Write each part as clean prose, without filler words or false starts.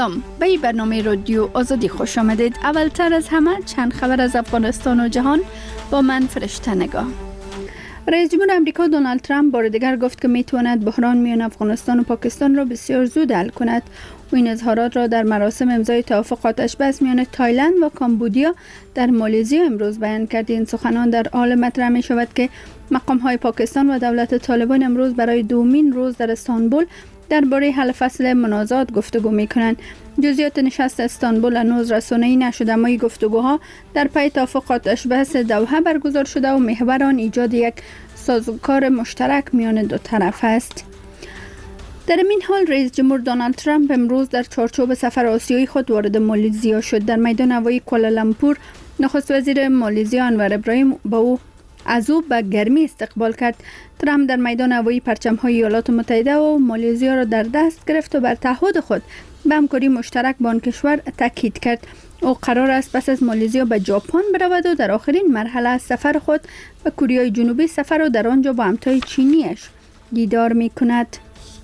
سلام، به این برنامه رادیو آزادی خوش آمدید. اولتر از همه چند خبر از افغانستان و جهان با من فرشته نگاه. رئیس جمهور امریکا دونالد ترامپ بار دیگر گفت که میتواند بحران میان افغانستان و پاکستان را بسیار زود حل کند. او این اظهارات را در مراسم امضای توافق آتش بس میان تایلند و کامبودیا در مالزی امروز بیان کرد. این سخنان در حال مطرح می شود که مقام های پاکستان و دولت طالبان امروز برای دومین روز در استانبول درباره حل فصل منازعات گفتگو می‌کنند. جزئیات نشست استانبول هنوز رسانه‌ای نشده، اما این گفتگوها در پی توافق آتش بس دوحه برگزار شده و محور آن ایجاد یک سازوکار مشترک میان دو طرف است. در این حال رئیس جمهور دونالد ترامپ امروز در چارچوب سفر آسیایی خود وارد مالزی شد. در میدان هوایی کوالالامپور نخست وزیر مالزی انور ابراهیم با او از او به گرمی استقبال کرد. ترامپ در میدان هوایی پرچم‌های ایالات متحده و مالزی را در دست گرفت و بر تعهد خود به همکاری مشترک با آن کشور تاکید کرد. او قرار است پس از مالزی به ژاپن برود و در آخرین مرحله از سفر خود به کره جنوبی سفر و در آنجا با همتای چینیش دیدار می‌کند.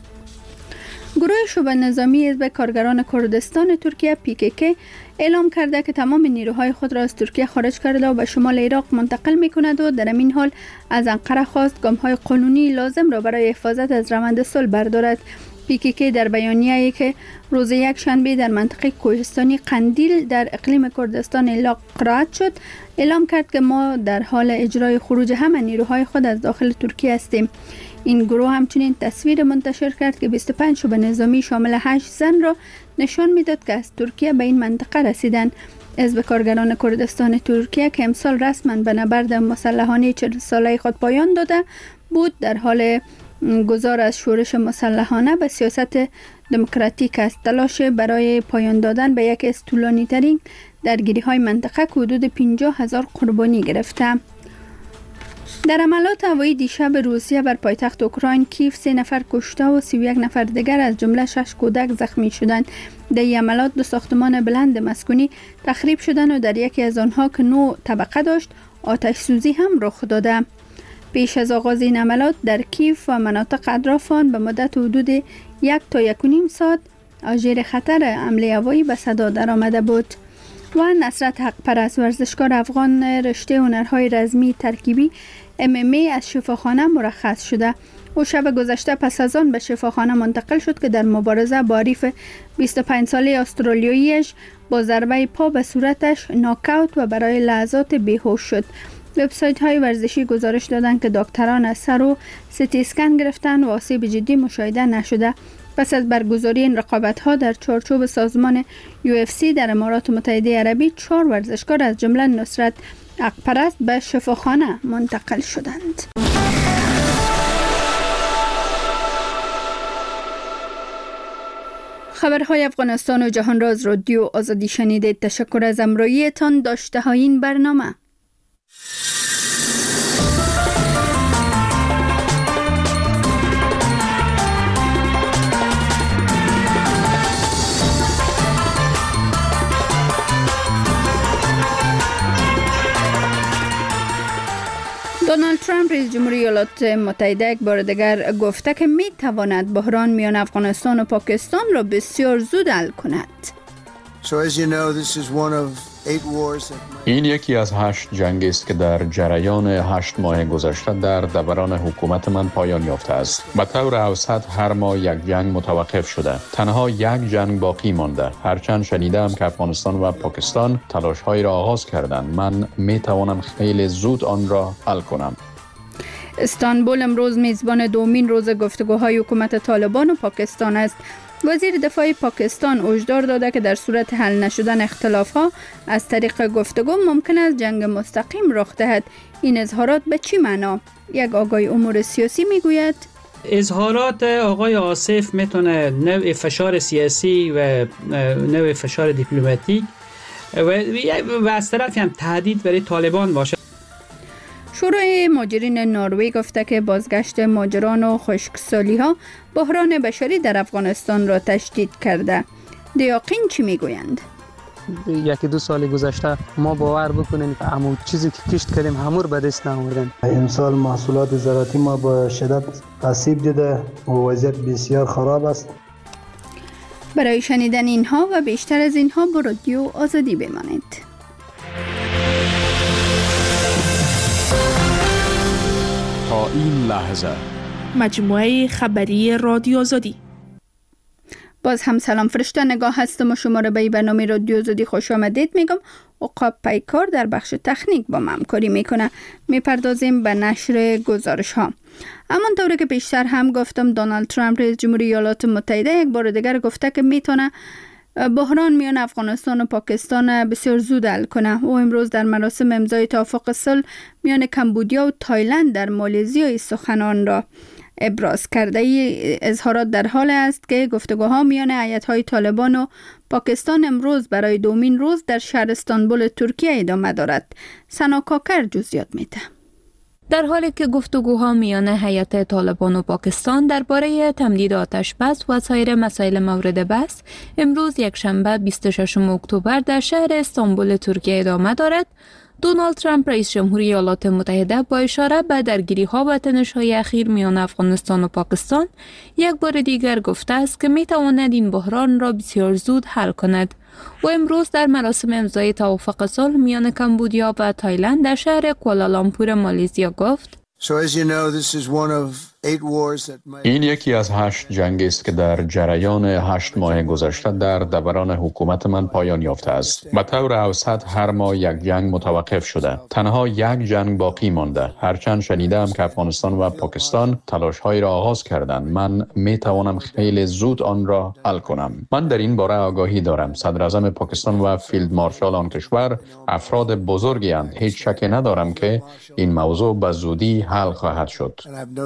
گروه شبه نظامی حزب کارگران کردستان ترکیه PKK اعلام کرده که تمام نیروهای خود را از ترکیه خارج کرده و به شمال عراق منتقل می کند و در این حال از انقره خواست گام‌های قانونی لازم را برای حفاظت از روند صلح بردارد. PKK در بیانیه‌ای که روز یک شنبه در منطقه کوهستانی قندیل در اقلیم کردستان قرائت شد اعلام کرد که ما در حال اجرای خروج همه نیروهای خود از داخل ترکیه هستیم. این گروه همچنین تصویر منتشر کرد که 25 شبه نظامی شامل 8 زن را نشان میداد که از ترکیه به این منطقه رسیدند. حزب کارگران کردستان ترکیه که امسال رسما به نبرد مسلحانه 40 ساله خود پایان داده بود در حال گذار از شورش مسلحانه به سیاست دموکراتیک است. تلاش برای پایان دادن به یک از طولانی ترین درگیری های منطقه که حدود 50,000 قربانی گرفته. در حملات هوایی دیشب روسیه بر پایتخت اوکراین کیف 3 نفر کشته و 31 نفر دیگر از جمله 6 کودک زخمی شدند. در این حملات 2 ساختمان بلند مسکونی تخریب شدند و در یکی از آنها که 9 طبقه داشت آتش سوزی هم رخ داده. پیش از آغاز این حملات در کیف و مناطق اطراف آن به مدت حدود 1 تا 1.5 ساعت آژیر خطر حمله هوایی به صدا درآمده بود. و نصرت حق پرست ورزشکار افغان رشته هنرهای رزمی ترکیبی MMA از شفاخانه مرخص شده. او شب گذشته پس از آن به شفاخانه منتقل شد که در مبارزه با حریف 25 ساله استرالیاییش با ضربه پا به صورتش ناکاوت و برای لحظات بیهوش شد. وبسایت های ورزشی گزارش دادند که دکتران از سر و CT اسکن گرفتن و آسیب جدی مشاهده نشده. پس از برگزاری این رقابت‌ها در چارچوب سازمان UFC در امارات متحده عربی 4 ورزشکار از جمله نصرت حق پرست به شفاخانه منتقل شدند. خبرهای افغانستان و جهان را از رادیو آزادی شنیدید. تشکر از همراهیتان. داشته های این برنامه. دونالد ترامپ رئیس جمهوری ایالات متحده یک بار دیگر گفته که می تواند بحران میان افغانستان و پاکستان را بسیار زود حل کند. این یکی از 8 جنگ است که در جریان 8 ماه گذشته در دوران حکومت من پایان یافته است. به طور اوسط هر ماه یک جنگ متوقف شده. تنها یک جنگ باقی مانده. هرچند شنیدم که افغانستان و پاکستان تلاش‌هایی را آغاز کردند. من می توانم خیلی زود آن را حل کنم. استانبول امروز میزبان دومین روز گفتگوهای حکومت طالبان و پاکستان است. وزیر دفاع پاکستان هشدار داده که در صورت حل نشدن اختلاف‌ها از طریق گفتگو ممکن است جنگ مستقیم رخ دهد. این اظهارات به چی معنا؟ یک آگاه امور سیاسی میگوید اظهارات آقای آصف میتونه نوع فشار سیاسی و نوع فشار دیپلماتیک و از طرفی هم تهدید برای طالبان باشه. شورای مهاجرین نروژ گفته که بازگشت مهاجران و خشکسالی‌ها بحران بشری در افغانستان را تشدید کرده. دیاقین چی میگویند؟ 1-2 سال گذشته ما باور بکنیم که همون چیزی که کشت کردیم همون به دست نآوردیم. امسال محصولات زراعتی ما با شدت آسیب دیده و وضعیت بسیار خراب است. برای شنیدن اینها و بیشتر از اینها با رادیو آزادی بمانید. تا این لحظه مجموعه خبری رادیو آزادی. باز هم سلام، فرشته نگاه هستم و شما را به برنامه رادیو آزادی خوش آمدید میگم. عقاب پیکار در بخش تکنیک با من همکاری میکنه. میپردازیم به نشر گزارش ها. همانطوری که پیشتر هم گفتم، دونالد ترامپ رئیس جمهوری ایالات متحده یک بار دیگر گفته که میتونه بحران میان افغانستان و پاکستان بسیار زود حل کنه. او امروز در مراسم امضای توافق صلح میان کمبودیا و تایلند در مالزی سخنان را ابراز کرده. ای اظهارات در حال است که گفتگوها میان هیئت‌های طالبان و پاکستان امروز برای دومین روز در شهر استانبول ترکیه ادامه دارد. سنا کاکر جزئیات میده. در حالی که گفتگوها میان هیئت طالبان و پاکستان درباره تمدید آتش بس و سایر مسائل مورد بحث امروز یکشنبه 26 اکتبر در شهر استانبول ترکیه ادامه دارد، دونالد ترامپ رئیس جمهوری ایالات متحده با اشاره به درگیری‌ها و تنش‌های اخیر میان افغانستان و پاکستان یک بار دیگر گفته است که می‌تواند این بحران را بسیار زود حل کند. و امروز در مراسم امضای توافق صلح میان کمبودیا و تایلند در شهر کوالالامپور مالزی گفت: این یکی از 8 جنگ است که در جریان 8 ماه گذشته در دوران حکومت من پایان یافته است. به طور اوسط هر ماه یک جنگ متوقف شده. تنها یک جنگ باقی مانده. هرچند شنیدم که افغانستان و پاکستان تلاش‌هایی را آغاز کردند، من می توانم خیلی زود آن را حل کنم. من در این باره آگاهی دارم. صدر اعظم پاکستان و فیلد مارشال آن کشور افراد بزرگی اند. هیچ شکی ندارم که این موضوع به زودی حل خواهد شد.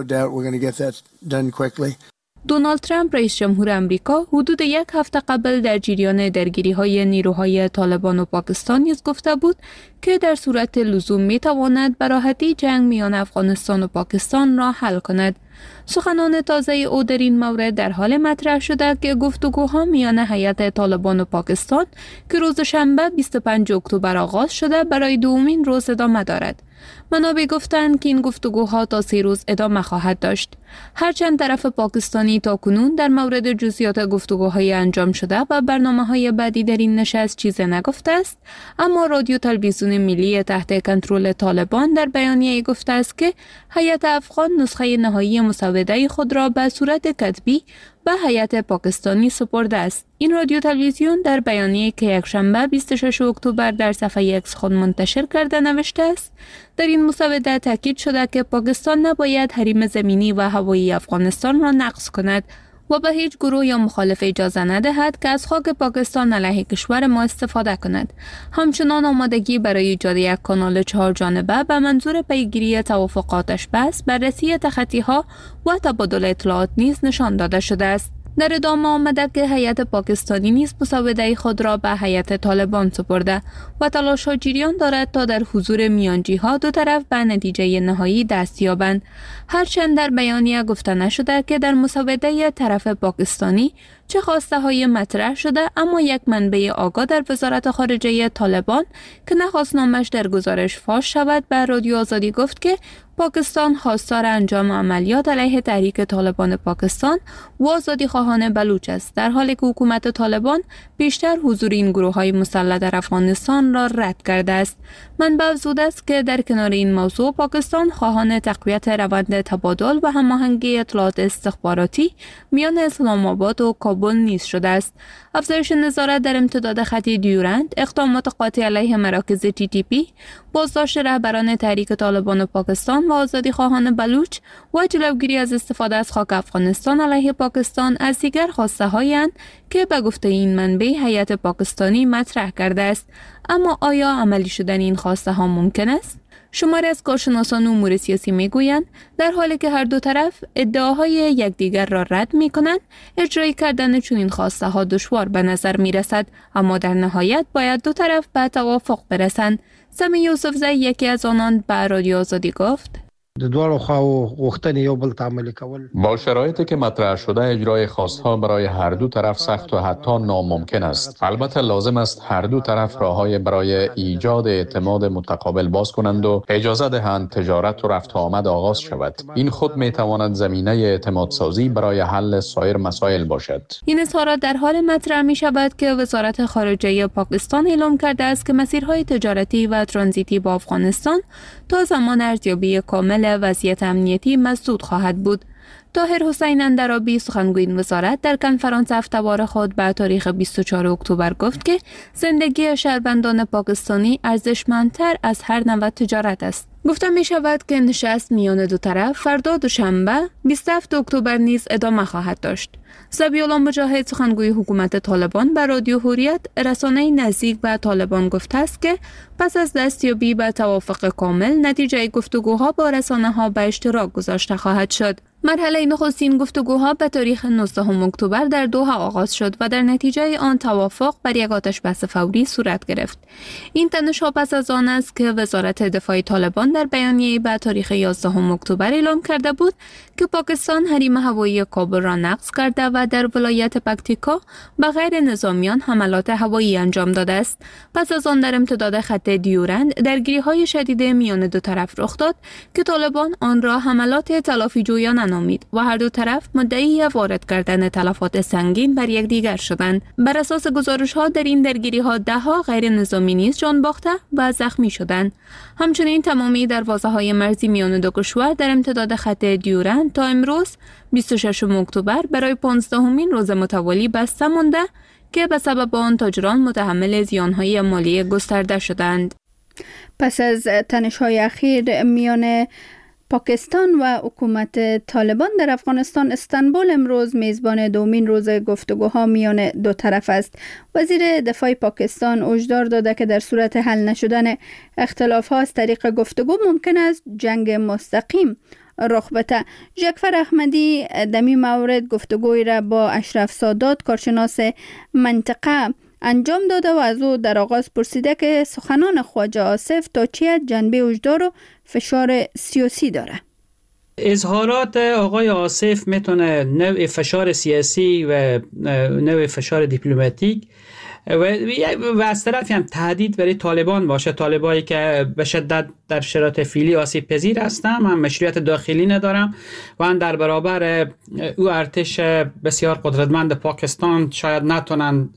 دونالد ترامپ رئیس جمهور امریکا حدود یک هفته قبل در جریان درگیری‌های نیروهای طالبان و پاکستان نیز گفته بود که در صورت لزوم می‌تواند به راحتی جنگ میان افغانستان و پاکستان را حل کند. سخنان تازه او در این مورد در حال مطرح شده که گفتگوها میان هیئت طالبان و پاکستان که روز شنبه 25 اکتبر آغاز شده برای دومین روز ادامه دارد. منابع گفتند که این گفتگوها تا 3 روز ادامه خواهد داشت. هرچند طرف پاکستانی تاکنون در مورد جزئیات گفتگوهای انجام شده و برنامه‌های بعدی در این نشست چیزی نگفته است، اما رادیو تلویزیون ملی تحت کنترل طالبان در بیانیه گفته است که هیئت افغان نسخه نهایی مسوده خود را به صورت کتبی به هیئت پاکستانی سپرده است. این رادیو تلویزیون در بیانیه‌ای که یکشنبه 26 اکتبر در صفحه ایکس خود منتشر کرده نوشته است: در این مسوده تاکید شده که پاکستان نباید حریم زمینی و هوایی افغانستان را نقض کند و به هیچ گروه یا مخالف اجازه ندهد که از خاک پاکستان علیه کشور ما استفاده کند. همچنان آمادگی برای ایجاد یک کانال 4 جانبه به منظور پیگیری توافقاتش بس، بررسی تخطی‌ها و تبادل اطلاعات نیز نشان داده شده است. در ادامه آمده که هیئت پاکستانی نیز مسوده خود را به هیئت طالبان سپرده و تلاش‌ها جریان دارد تا در حضور میانجی‌ها دو طرف به نتیجه نهایی دست یابند. هرچند در بیانیه گفته نشده که در مسوده طرف پاکستانی چه خواسته‌های مطرح شده، اما یک منبع آگاه در وزارت خارجه طالبان که نخواست نامش در گزارش فاش شود به رادیو آزادی گفت که پاکستان خواستار انجام عملیات علیه تحریک طالبان پاکستان و آزادی خواهان بلوچ است، در حالی که حکومت طالبان بیشتر حضور این گروه‌های مسلح در افغانستان را رد کرده است. منبع افزوده است که در کنار این موضوع پاکستان خواهان تقویت روند تبادل و هماهنگی اطلاعات استخباراتی میان اسلام آباد و کابل نیز شده است. افزایش نظارت در امتداد خط دیورند، اقدامات قاطع علیه مراکز TTP، بازداشت رهبران تحریک طالبان پاکستان و آزادی خواهان بلوچ و جلوگیری از استفاده از خاک افغانستان علیه پاکستان از دیگر خواسته‌هایی اند که به گفته این منبع هیئت پاکستانی مطرح کرده است. اما آیا عملی شدن این خواسته‌ها ممکن است؟ شماری از کارشناسان امور سیاسی میگویند در حالی که هر دو طرف ادعاهای یکدیگر را رد میکنند، اجرای کردن چنین خواسته‌ها دشوار به نظر میرسد، اما در نهایت باید دو طرف به توافق برسند. سمی یوسفزی یکی از آنان به رادیو آزادی گفت: د دوه خواو غوښتنې یو بل تعامل کول. با شرایطی که مطرح شده اجرای خواستها برای هر دو طرف سخت و حتی ناممکن است. البته لازم است هر دو طرف راههای برای ایجاد اعتماد متقابل باز کنند و اجازه دهند تجارت و رفت و آمد آغاز شود. این خود می تواند زمینه اعتماد سازی برای حل سایر مسائل باشد. این اظهارات در حال مطرح می شود که وزارت خارجه پاکستان اعلام کرده است که مسیرهای تجارتی و ترانزیتی با افغانستان تا زمان ارزیابی کامل وضعیت امنیتی مسدود خواهد بود. طاهر حسین اندرابی سخنگوی این وزارت در کنفرانس هفته‌وار خود به تاریخ 24 اکتبر گفت که زندگی شهروندان پاکستانی ارزشمندتر از هر نوع تجارت است. گفته می شود که نشست میان دو طرف فردا دوشنبه 27 اکتبر نیز ادامه خواهد داشت. ذبیح‌الله مجاهد سخنگوی حکومت طالبان به رادیو حریت رسانه نزدیک به طالبان گفته است که پس از دستیابی به توافق کامل نتیجه گفتگوها با رسانه‌ها به اشتراک گذاشته خواهد شد. مرحله نخستین گفتگوها به تاریخ 19 اکتبر در دوحه آغاز شد و در نتیجه آن توافق بر یک آتش‌بس فوری صورت گرفت. این تنش‌ها پس از آن است که وزارت دفاع طالبان در بیانیه‌ای به تاریخ 11 اکتبر اعلام کرده بود که پاکستان حریم هوایی کابل را نقض کرده و در ولایت پکتیکا به غیر نظامیان حملات هوایی انجام داده است. پس از آن در امتداد خط دیورند درگیری‌های شدید میان دو طرف رخ داد که طالبان آن را حملات تلافی جویانه نامید و هر دو طرف مدعی وارد کردن تلفات سنگین بر یکدیگر شدند. بر اساس گزارش‌ها در این درگیری‌ها ده‌ها غیر نظامی نیز جان باخته و زخمی شدند. همچنین تمامی دروازه‌های مرزی میان دو کشور در امتداد خط دیورند تا امروز 26 اکتبر برای 15مین روز متوالی بسته مانده که به سبب آن تاجران متحمل زیان‌های مالی گسترده شدند. پس از تنش‌های اخیر میان پاکستان و حکومت طالبان در افغانستان، استانبول امروز میزبان دومین روز گفتگوها میان دو طرف است. وزیر دفاع پاکستان هشدار داده که در صورت حل نشدن اختلاف‌ها از طریق گفتگو ممکن است جنگ مستقیم رخ بده. جعفر احمدی دمی مورد گفتگوی را با اشرف سادات کارشناس منطقه انجام داده و از او در آغاز پرسیده که سخنان خواجه آصف تا چه جنبه وجدار و فشار سیاسی داره. اظهارات آقای آصف میتونه نوع فشار سیاسی و نوع فشار دیپلماتیک و از طرفی هم تهدید برای طالبان باشه. طالبایی که به شدت در شرایط فعلی آسیب پذیر هستن، هم مشروعیت داخلی ندارم و هم در برابر او ارتش بسیار قدرتمند پاکستان شاید نتونن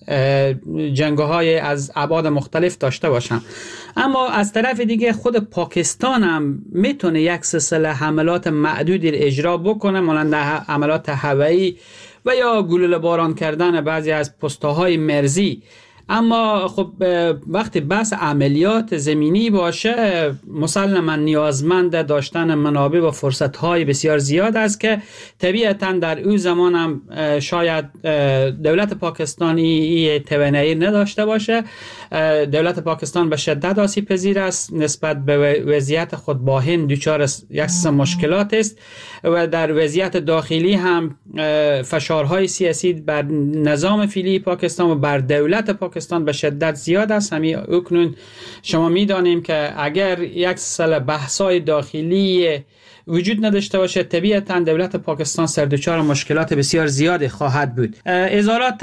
جنگ‌های از ابعاد مختلف داشته باشن. اما از طرف دیگه خود پاکستان هم میتونه یک سلسله حملات معدودی اجرا بکنه، مانند حملات هوایی و یا گلوله باران کردن بعضی از پست‌های مرزی. اما خب وقتی بحث عملیات زمینی باشه مسلماً نیازمند داشتن منابع و فرصت‌های بسیار زیاد است که طبیعتاً در اون زمان هم شاید دولت پاکستانی توانایی نداشته باشه. دولت پاکستان به شدت آسیب پذیر است، نسبت به وضعیت خود با هند دچار یک سلسله مشکلات است و در وضعیت داخلی هم فشارهای سیاسی بر نظام فعلی پاکستان و بر دولت پاکستان به شدت زیاد است. همین اکنون شما می‌دانیم که اگر یک سلسله بحث‌های داخلی وجود نداشته باشه طبیعتاً دولت پاکستان سردچار مشکلات بسیار زیادی خواهد بود. اظهارات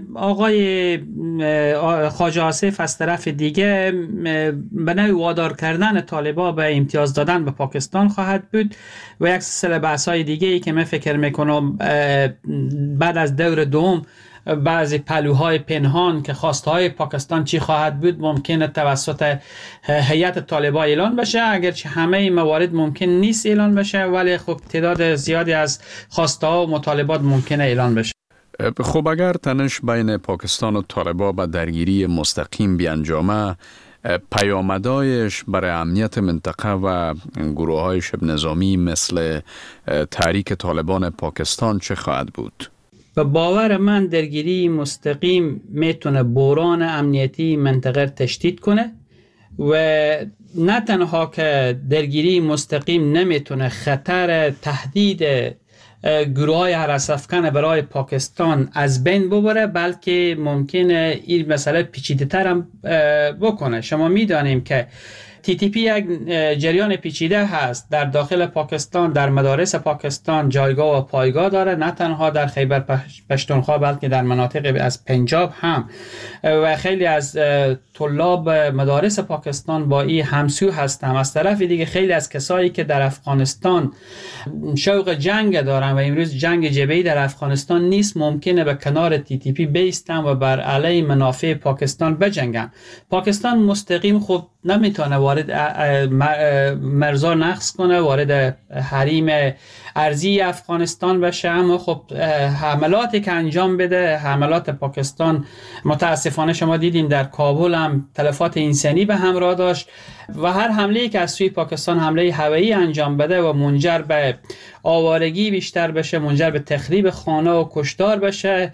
آقای خواجه آصف از طرف دیگه به نوعی وادار کردن طالبان به امتیاز دادن به پاکستان خواهد بود و یک سلسله بحث‌های دیگه‌ای که من فکر می‌کنم بعد از دور دوم بعضی پلوهای پنهان که خواستهای پاکستان چی خواهد بود ممکنه توسط هیئت طالبان اعلان بشه، اگرچه همه موارد ممکن نیست اعلان بشه ولی خب تعداد زیادی از خواستها و مطالبات ممکنه اعلان بشه. خب اگر تنش بین پاکستان و طالبان به درگیری مستقیم بیانجامه، پیامدهایش برای امنیت منطقه و گروه‌های شبه نظامی مثل تحریک طالبان پاکستان چه خواهد بود؟ به باور من درگیری مستقیم میتونه بحران امنیتی منطقه تشدید کنه و نه تنها که درگیری مستقیم نمیتونه خطر تهدید گروه‌های هراس‌افکن برای پاکستان از بین ببره بلکه ممکنه این مسئله پیچیده‌تر هم بکنه. شما میدانیم که TTP یک جریان پیچیده هست. در داخل پاکستان، در مدارس پاکستان جایگاه و پایگاه داره، نه تنها در خیبر پشتونخوا بلکه در مناطق از پنجاب هم، و خیلی از طلاب مدارس پاکستان با این همسو هستند. از طرف دیگه خیلی از کسایی که در افغانستان شوق جنگ دارن و امروز جنگ جبهه‌ای در افغانستان نیست، ممکنه به کنار TTP بیستن و بر علیه منافع پاکستان بجنگن. پاکستان مستقیم خب نمیتونه وارد مرزا نقض کنه، وارد حریم ارضی افغانستان بشه، اما خب حملاتی که انجام بده، حملات پاکستان متاسفانه شما دیدین در کابل هم تلفات انسانی به همراه داشت و هر حمله‌ای که از سوی پاکستان حمله هوایی انجام بده و منجر به آوارگی بیشتر بشه، منجر به تخریب خانه و کشتار بشه،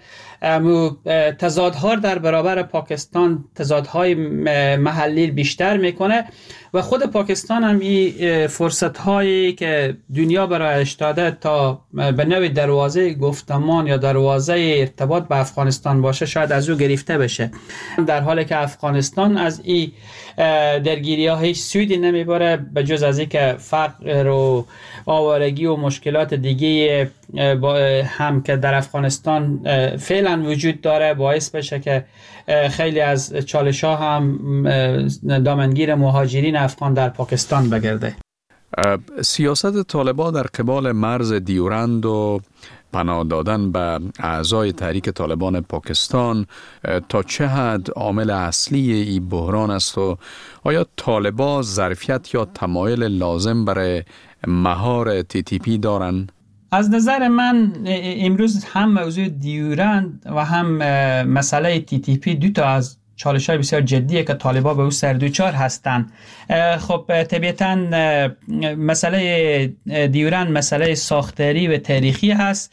تضادها در برابر پاکستان، تضادهای محلی بیشتر میکنه و خود پاکستان هم این فرصت هایی که دنیا برایش داده تا به نوع دروازه گفتمان یا دروازه ارتباط به افغانستان باشه شاید از او گرفته بشه، در حالی که افغانستان از این درگیری ها هیچ سودی نمیبره به جز از اینکه فقر و آوارگی و مشکلات دیگه هم که در افغانستان فعلا وجود داره باعث بشه که خیلی از چالش ها هم دامنگیر مهاجرین افغان در پاکستان بگرده. سیاست طالبان در قبال مرز دیورند و پناه دادن به اعضای تحریک طالبان پاکستان تا چه حد عامل اصلی این بحران است و آیا طالبان ظرفیت یا تمایل لازم برای مهار TTP دارند؟ از نظر من امروز هم موضوع دیورند و هم مسئله TTP دو تا از چالش‌های بسیار جدیه که طالبان به او سردوچار هستند. خب طبیعتاً مسئله دیورند مسئله ساختاری و تاریخی هست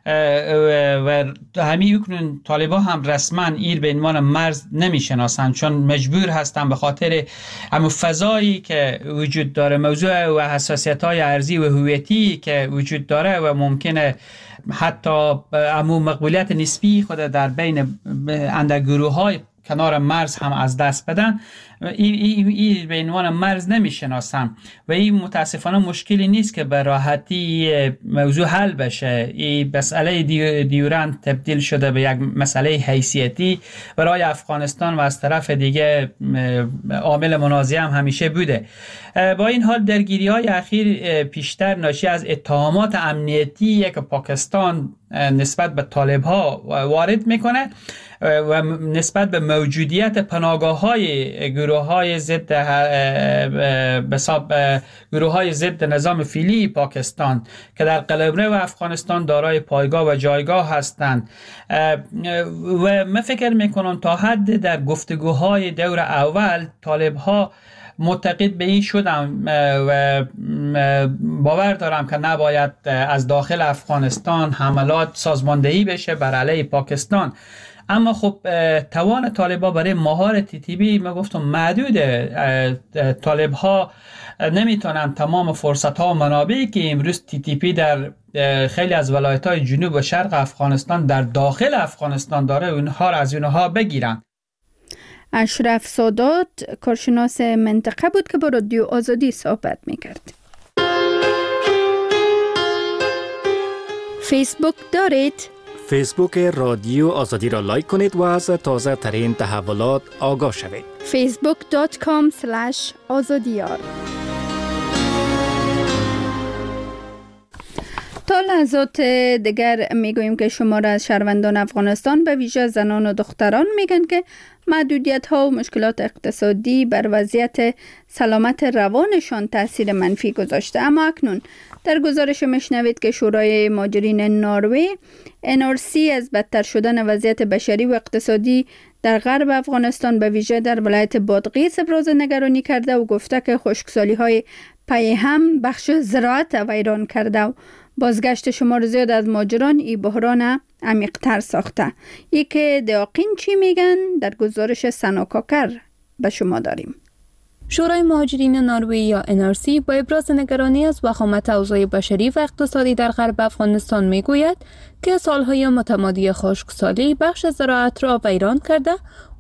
و همین اکنون طالبان هم رسما ایر به عنوان مرز نمیشناسن، چون مجبور هستن به خاطر همون فضایی که وجود داره، موضوع و حساسیت‌های ارضی و هویتی که وجود داره و ممکنه حتی همون مقبولیت نسبی خود در بین اندرگروه‌های کنار مرز هم از دست بدن، این به عنوان مرز نمیشناسن و این متاسفانه مشکلی نیست که به راحتی موضوع حل بشه. این مسئله دیورند تبدیل شده به یک مسئله حیثیتی برای افغانستان و از طرف دیگه عامل منازعه هم همیشه بوده. با این حال درگیری های اخیر پیشتر ناشی از اتهامات امنیتی که پاکستان نسبت به طالب ها وارد میکنه و نسبت به موجودیت پناهگاه‌های گروه‌های ضد نظام فعلی پاکستان که در قلمرو و افغانستان دارای پایگاه و جایگاه هستند و من فکر میکنم تا حد در گفتگوهای دور اول طالب‌ها معتقد به این شدم و باور دارم که نباید از داخل افغانستان حملات سازماندهی بشه بر علیه پاکستان، اما خب توان طالبا برای مهار TTP ما گفتم محدوده. طالبها نمیتونن تمام فرصت ها و منابعی که امروز TTP در خیلی از ولایت های جنوب و شرق افغانستان در داخل افغانستان داره اونها را از اونها بگیرن. اشرف سادات کارشناس منطقه بود که با رادیو آزادی صحبت میکرد. فیسبوک دارید؟ فیسبوک رادیو آزادی را لایک کنید و از تازه ترین تحولات آگاه شوید. facebook.com/azadiyar. تا لحظات دیگر میگوییم که شمار از شهروندان افغانستان به ویژه زنان و دختران میگن که محدودیت ها و مشکلات اقتصادی بر وضعیت سلامت روانشان تاثیر منفی گذاشته. اما اکنون در گزارش میشنوید که شورای مهاجرین نروژ NRC از بدتر شدن وضعیت بشری و اقتصادی در غرب افغانستان به ویژه در ولایت بادغیس ابراز نگرانی کرده و گفته که خشکسالی های پی هم بخش زراعت ویران کرده و بازگشت شمار زیاد از مهاجران این بحران عمیق‌تر ساخته. یکی داقین چی میگن در گزارش سنا کاکر به شما داریم. شورای مهاجرین نروژ یا NRC با ابراز نگرانی از وخامت اوضاع بشری و اقتصادی در غرب افغانستان میگوید که سالهای متمادی خشکسالی بخش زراعت را ویران کرده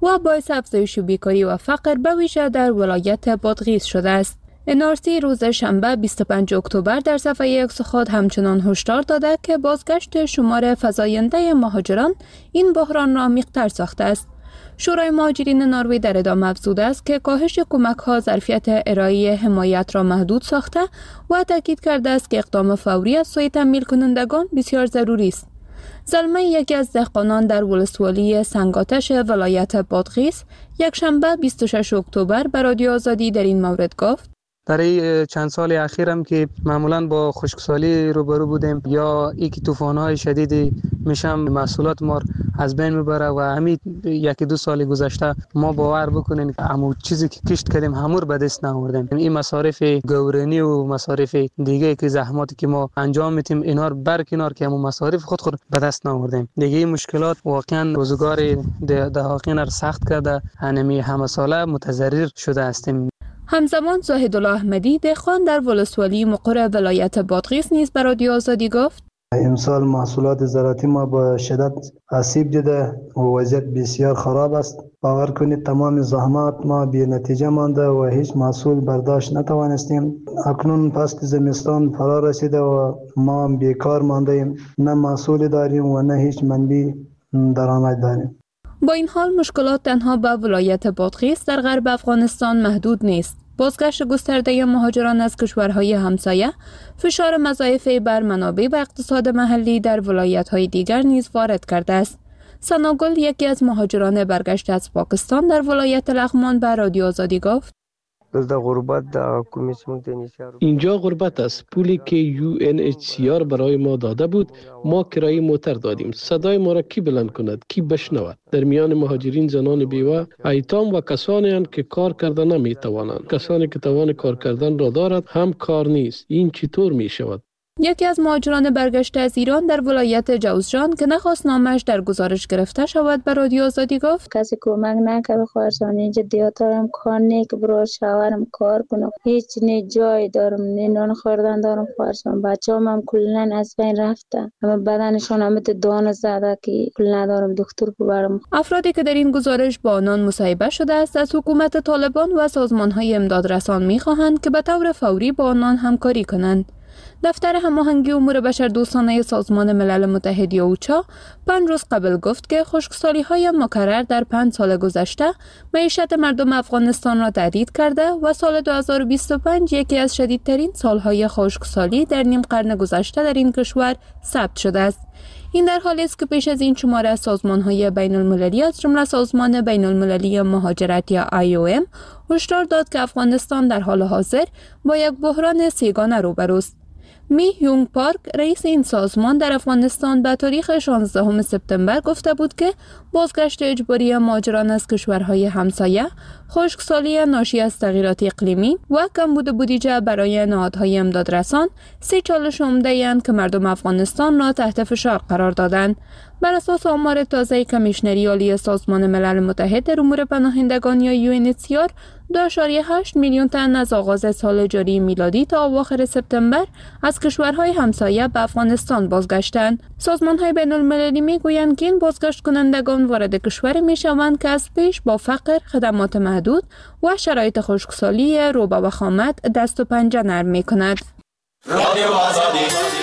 و باعث افزایش بیکاری و فقر به ویژه در ولایت بادغیس شده است. NRC روز شنبه 25 اکتبر در صفحه اکس خود همچنان هشدار داده که بازگشت شمار فزاینده مهاجران این بحران را عمیق‌تر ساخته است. شورای مهاجرین نروژ در ادامه افزوده است که کاهش کمک‌ها ظرفیت ارائه حمایت را محدود ساخته و تاکید کرده است که اقدام فوری از سوی تمویل کنندگان بسیار ضروری است. زلمه یکی از دهقانان در ولسوالی سنگاتش ولایت بادغیس یک شنبه 26 اکتبر به رادیو آزادی در این مورد گفت: در این چند سال اخیرم که معمولاً با خشکسالی روبرو بودیم یا اینکه طوفان‌های شدیدی میشم محصولات ما از بین میبره و همین یکی دو سال گذشته ما باور بکنین که همون چیزی که کشت کردیم همور به دست نآوردیم. این مصارف گورنی و مصارف دیگه که زحماتی که ما انجام میدیم اینا رو برکنار که همون مصارف خود به دست نآوردیم. دیگه این مشکلات واقعا روزگار دهقان را سخت کرده، همین همه ساله متضرر شده هستیم. همزمان زاهدالله احمدی دهقان در ولسوالی مقر ولایت بادغیس نیز به رادیو آزادی گفت: امسال محصولات زراعتی ما با شدت آسیب دیده و وضعیت بسیار خراب است. باور کنید تمام زحمات ما بی نتیجه مانده و هیچ محصول برداشت نتوانستیم. اکنون فصل زمستان فرا رسیده و ما بیکار مانده ایم، نه محصول داریم و نه هیچ منبع درآمد داریم. با این حال مشکلات تنها به ولایت بادغیس در غرب افغانستان محدود نیست. بازگشت گسترده مهاجران از کشورهای همسایه فشار مضاعفی بر منابع و اقتصاد محلی در ولایت‌های دیگر نیز وارد کرده است. سناگل یکی از مهاجران برگشته از پاکستان در ولایت لغمان به رادیو آزادی گفت: اینجا غربت است. پولی که UNHCR برای ما داده بود ما کرایه موتر دادیم. صدای ما را کی بلند کند، کی بشنود؟ در میان مهاجرین زنان بیوه، ایتام و کسانی اند که کار کردن نمی توانند. کسانی که توان کار کردن را دارد هم کار نیست. این چطور می شود؟ یکی از مهاجران برگشته از ایران در ولایت جوزجان که نخواست نامش در گزارش گرفته شود به رادیو آزادی گفت: کسی کمک نکرد. خواهرشان اینجا دیاتارم کار نیک برو شوهرم کار کنم، هیچ نه جای دارم نه نان خوردن دارم. خواهرشان بچه‌ام هم کلا از بین رفته، اما بدنشان هم دان زده که کلا ندارم دکتر ببرم. افرادی که در این گزارش با آنان مصاحبه شده است از حکومت طالبان و سازمان‌های امدادرسان می‌خواهند که به طور فوری با آنان همکاری کنند. دفتر هماهنگی امور بشردوستانه سازمان ملل متحد یا اوچا 5 روز قبل گفت که خشکسالی‌های مکرر در 5 سال گذشته معیشت مردم افغانستان را تهدید کرده و سال 2025 یکی از شدیدترین سالهای خشکسالی در نیم قرن گذشته در این کشور ثبت شده است. این در حالی است که پیش از این شماره از سازمان‌های بین‌المللی از جمله سازمان بین‌المللی مهاجرت یا IOM هشدار داد که افغانستان در حال حاضر با یک بحران سیگانه روبروست. می یونگ پارک رئیس این سازمان در افغانستان به تاریخ 16 سپتامبر گفته بود که بازگشت اجباری مهاجران از کشورهای همسایه، خشکسالی ناشی از تغییرات اقلیمی و کمبود بودجه برای نهادهای امدادرسان 3 چالش عمده اند که مردم افغانستان را تحت فشار قرار دادند. بر اساس آمار تازه کمیشنری عالی سازمان ملل متحد در امور پناهندگان یا UNHCR 2.8 میلیون تن از آغاز سال جاری میلادی تا اواخر سپتامبر از کشورهای همسایه به افغانستان بازگشتند. سازمان‌های بین‌المللی می‌گویند که این بازگشت کنندگان وارد کشور می‌شوند که از پیش با فقر، خدمات محدود و شرایط خشکسالی روبه و خامت دست و پنجه نرم می‌کند. رادیو آزادی.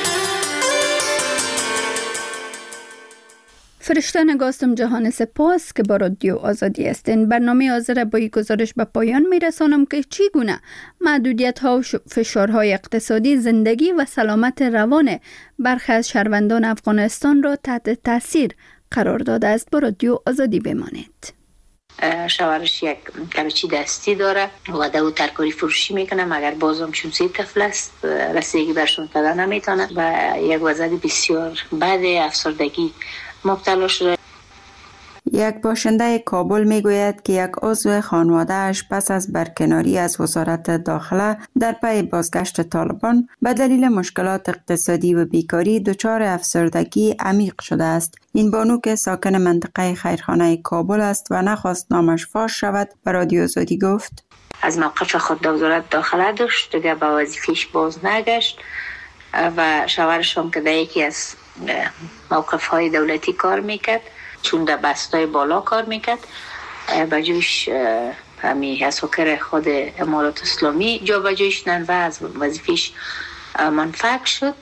فرشته نگاستم جهان سپاس که با رادیو آزادی هستین. برنامه حاضر با این گزارش به پایان میرسانم که چگونه محدودیت ها و فشارهای اقتصادی زندگی و سلامت روان برخی از شهروندان افغانستان را تحت تاثیر قرار داده است. با رادیو آزادی بمانید. شوهرش یک کبچی دستی داره و دو ترکاری فروشی میکنه، مگر بازم چون 3 طفل است رسیدگی برشون پیدا نمیتونه و یک وضعیت بسیار بد افسردگی مبتلا شده. یک باشنده کابل میگوید که یک عضو خانواده‌اش پس از برکناری از وزارت داخله در پی بازگشت طالبان به دلیل مشکلات اقتصادی و بیکاری دچار افسردگی عمیق شده است. این بانو که ساکن منطقه خیرخانه کابل است و نخواست نامش فاش شود به رادیو آزادی گفت: از موقف خود در وزارت داخله داشت، دیگه به وظیفه‌اش باز نگشت و شوهرش هم که در یکی از موقف‌های دولتی کار میکرد، چون در بستای بالا کار میکرد بجوش همی از حکر خود امارات اسلامی جا بجوش نن و از وظیفش منفعل شد.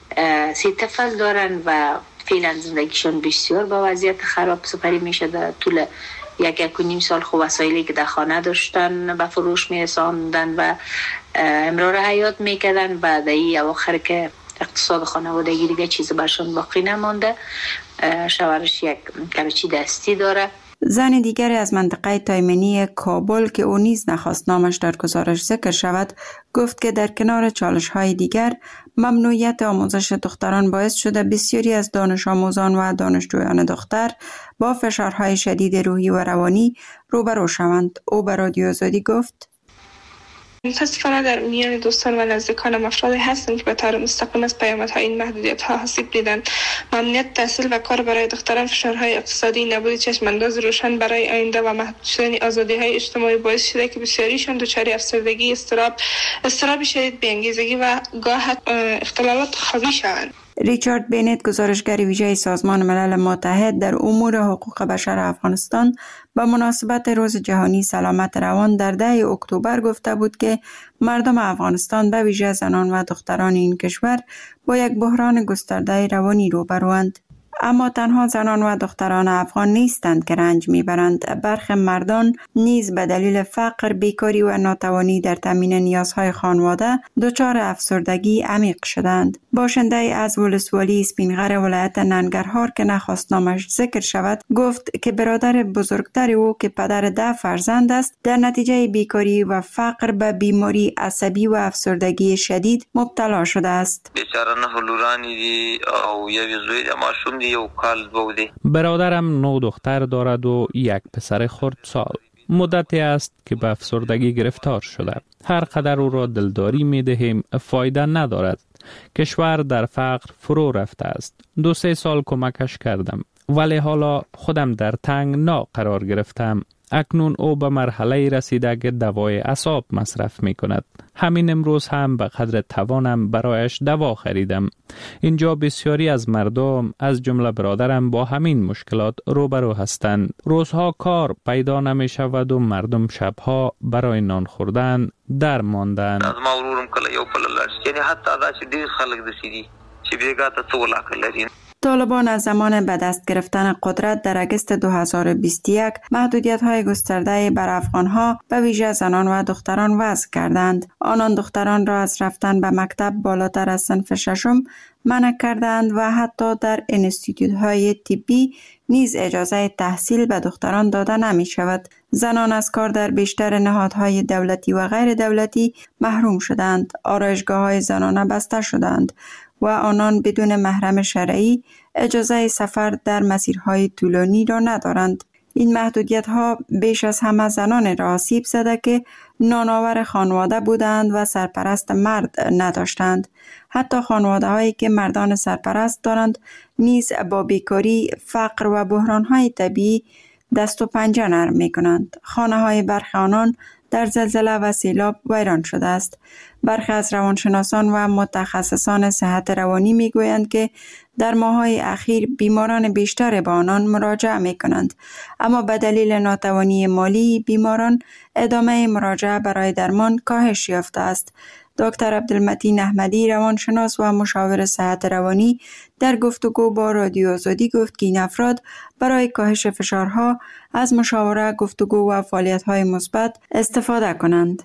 3 طفل دارن و فعلا زندگیشون بسیار با وضعیت خراب سپری میشه. در طول 1.5 سال خب وسایلی که در خانه داشتن به فروش میرساندن و امرار حیات میکردن و در این اواخر که اقتصاد خانوادگی دیگه چیز برشون باقی نمانده. شوهرش یک کلوچی دستی داره. زن دیگری از منطقه تایمنی کابل که او نیز نخواست نامش در گزارش ذکر شود گفت که در کنار چالش‌های دیگر ممنوعیت آموزش دختران باعث شده بسیاری از دانش آموزان و دانشجویان دختر با فشارهای شدید روحی و روانی روبرو شوند. او به رادیو آزادی گفت: متاسفانه در میان دوستان و نزدیکانم افرادی هستند که به طور مستقیم از پیامدهای این محدودیت‌ها آسیب دیدند. ممنوعیت تحصیل و کار برای دختران، فشارهای اقتصادی، نبود چشم‌انداز روشن برای آینده و محدود شدن آزادی‌های اجتماعی باعث شده که بسیاریشان دچار افسردگی، اضطراب شدید، بی‌انگیزگی و گاه اختلالات خوابی شوند. ریچارد بینت، گزارشگر ویژه سازمان ملل متحد در امور حقوق بشر افغانستان، به مناسبت روز جهانی سلامت روان در 10 اکتبر گفته بود که مردم افغانستان به ویژه زنان و دختران این کشور با یک بحران گسترده روانی روبروند. اما تنها زنان و دختران افغان نیستند که رنج میبرند. برخی مردان نیز به دلیل فقر، بیکاری و ناتوانی در تامین نیازهای خانواده دچار افسردگی عمیق شدند. باشنده از ولسوالی اسپینغر ولایت ننگرهار که نخواست نامش ذکر شود گفت که برادر بزرگتر او که پدر 10 فرزند است در نتیجه بیکاری و فقر به بیماری عصبی و افسردگی شدید مبتلا شده است. بیچاره نه لورانی دی او یوی زوی ماشوم دی او کال بوده. برادرم 9 دختر دارد و 1 پسر خردسال. مدتی است که به افسردگی گرفتار شده. هر قدر او را دلداری می دهیم فایده ندارد. کشور در فقر فرو رفته است. 2-3 سال کمکش کردم ولی حالا خودم در تنگنا قرار گرفتم. اکنون او به مرحله رسیده که دوای اعصاب مصرف می کند. همین امروز هم به قدر توانم برایش دوا خریدم. اینجا بسیاری از مردم از جمله برادرم با همین مشکلات روبرو هستند. روزها کار پیدا نمی شود و مردم شبها برای نان خوردن در ماندن. از ما ورورم کله یو پللش یعنی حتی دا چې ډیر خلک دسیدي چې بیګا ته څو لاک لري. طالبان از زمان به دست گرفتن قدرت در اگست 2021 محدودیت‌های گسترده بر افغان‌ها به ویژه زنان و دختران وضع کردند. آنان دختران را از رفتن به مکتب بالاتر از صنف 6 منع کردند و حتی در انستیتوت‌های طبی نیز اجازه تحصیل به دختران داده نمی شود. زنان از کار در بیشتر نهادهای دولتی و غیر دولتی محروم شدند. آرایشگاه‌های زنانه بسته شدند و آنان بدون محرم شرعی اجازه سفر در مسیرهای طولانی را ندارند. این محدودیت‌ها بیش از همه زنان را آسیب زده که نانآور خانواده بودند و سرپرست مرد نداشتند. حتی خانواده‌هایی که مردان سرپرست دارند نیز با بیکاری، فقر و بحران‌های طبیعی دست و پنجه نرم می‌کنند. خانه‌های برخی آنان در زلزله و سیلاب ویران شده است. برخی از روانشناسان و متخصصان صحت روانی میگویند که در ماه‌های اخیر بیماران بیشتر به آنان مراجعه می‌کنند، اما به دلیل ناتوانی مالی بیماران ادامه مراجعه برای درمان کاهش یافته است. دکتر عبدالمتین احمدی، روانشناس و مشاور صحت روانی، در گفتگو با رادیو آزادی گفت که این افراد برای کاهش فشارها از مشاوره، گفتگو و فعالیت‌های مثبت استفاده کنند.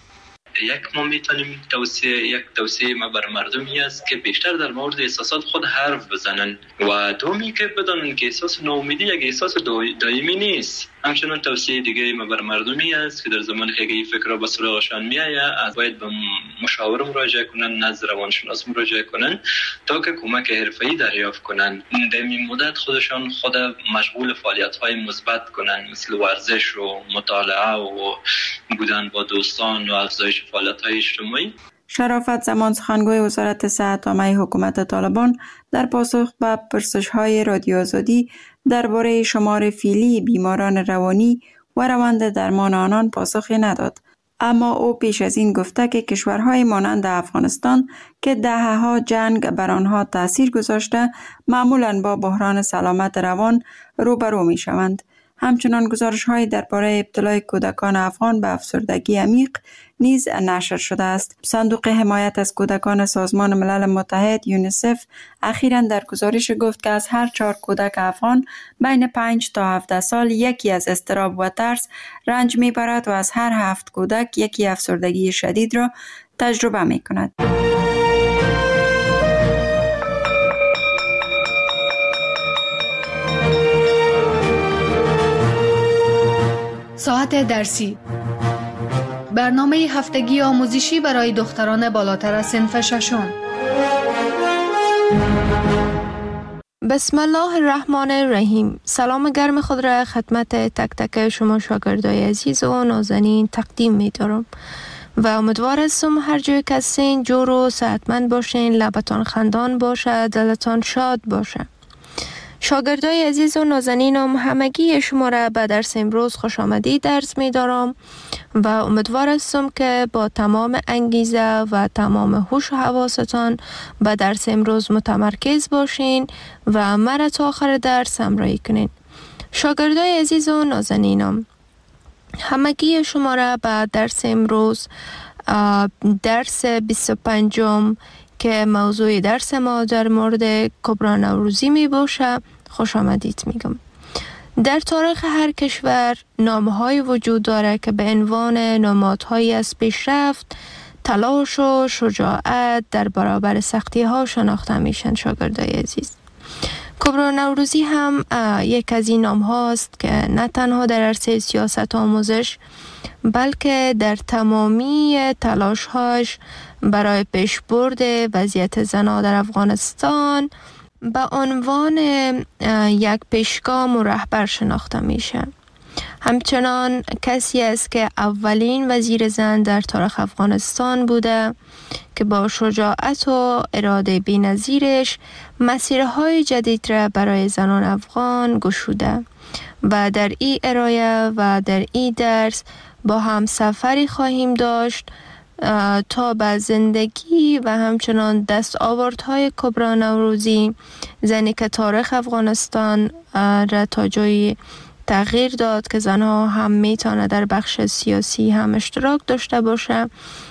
ما میتونیم توصیه ما بر مردمی است که بیشتر در مورد احساسات خود حرف بزنن و دومی که بدانن که احساس ناامیدی یک احساس دائمی نیست. همچنان توصیه دیگه ما بر مردمی است که در زمانی که این فکر به سراغشان میآید باید به مشاور مراجعه کنن، نزد روانشناس مراجعه کنن تا که کمک حرفه‌ای دریافت کنن. در این مدت خودشان خود مشغول فعالیت‌های مثبت کنن، مثل ورزش و مطالعه و بودن با دوستان و افزایش فعالیت‌های اجتماعی. شرافت زمان، سخنگوی وزارت صحت عامه حکومت طالبان، در پاسخ به پرسش‌های رادیو آزادی درباره شمار فعلی بیماران روانی و روند درمان آنان پاسخی نداد. اما او پیش از این گفته که کشورهای مانند افغانستان که دهه‌ها جنگ بر آنها تأثیر گذاشته معمولاً با بحران سلامت روان روبرو می‌شوند. همچنان گزارش‌های درباره ابتلای کودکان افغان به افسردگی عمیق نیز نشر شده است. صندوق حمایت از کودکان سازمان ملل متحد یونیسف اخیراً در گزارش گفت که از هر 4 کودک افغان بین 5 تا 17 سال یکی از اضطراب و ترس رنج می‌برد و از هر 7 کودک یکی افسردگی شدید را تجربه می‌کند. ساعت درسی، برنامه هفتگی آموزشی برای دختران بالاتر از صنف ششم. بسم الله الرحمن الرحیم. سلام گرم خود را خدمت تک تک شما شاگردای عزیز و نازنین تقدیم می دارم و امیدوار هستم هر جای که هستین جور و صحتمند باشین، لبتان خندان باشه، دلتان شاد باشه. شاگردای عزیز و نازنینم، همگی شما را به درس امروز خوش آمدید عرض می دارم و امیدوار هستم که با تمام انگیزه و تمام هوش و حواستان به درس امروز متمرکز باشین و مرا تا آخر درس همراهی کنین. شاگردای عزیز و نازنینم، همگی شما را به درس امروز، درس 25 که موضوع درس ما در مورد کبری نوروزی می باشه خوش آمدید میگم. در تاریخ هر کشور نامه‌های وجود داره که به عنوان نمادهایی از پیشرفت، تلاش و شجاعت در برابر سختی ها شناخته میشن. شاگردای عزیز، کبری نوروزی هم یک از این نام هاست که نه تنها در عرصه سیاست آموزش بلکه در تمامی تلاش هاش برای پیشبرد وضعیت زنان در افغانستان به عنوان یک پیشگام و رهبر شناخته میشه. همچنان کسی است که اولین وزیر زن در تاریخ افغانستان بوده که با شجاعت و اراده بی‌نظیرش مسیرهای جدید را برای زنان افغان گشوده و در این ارائه و در این درس با هم سفری خواهیم داشت تا به زندگی و همچنان دستاوردهای کبری نوروزی، زنی که تاریخ افغانستان را تا جایی تغییر داد که زنها هم میتونه در بخش سیاسی هم اشتراک داشته باشه،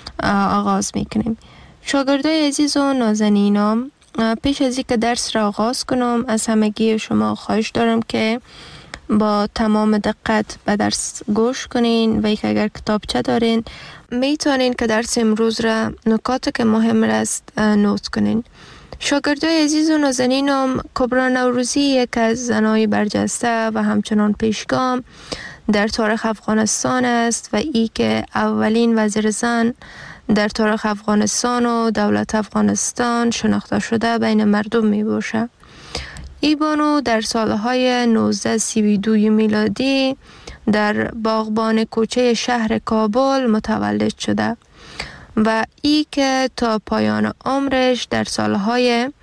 آغاز میکنیم. شاگردای عزیز و نازنینم، پیش از اینکه درس را آغاز کنم از همگی شما خواهش دارم که با تمام دقت به درس گوش کنین و اگر کتابچه دارین میتونین که درس امروز را نکاتی که مهم است نوت کنین. شاگردای عزیز و نازنینم، کبری نوروزی یک از زنای برجسته و همچنان پیشگام در تاریخ افغانستان است و ای که اولین وزیر زن در تاریخ افغانستان و دولت افغانستان شناخته شده بین مردم می باشه. ای بانو در سالهای 1932 میلادی در باغبان کوچه شهر کابل متولد شده و ای که تا پایان عمرش در سالهای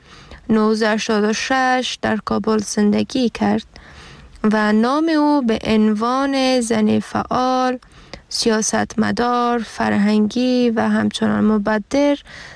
1986 در کابل زندگی کرد و نام او به عنوان زن فعال، سیاستمدار، فرهنگی و همچنان مبدر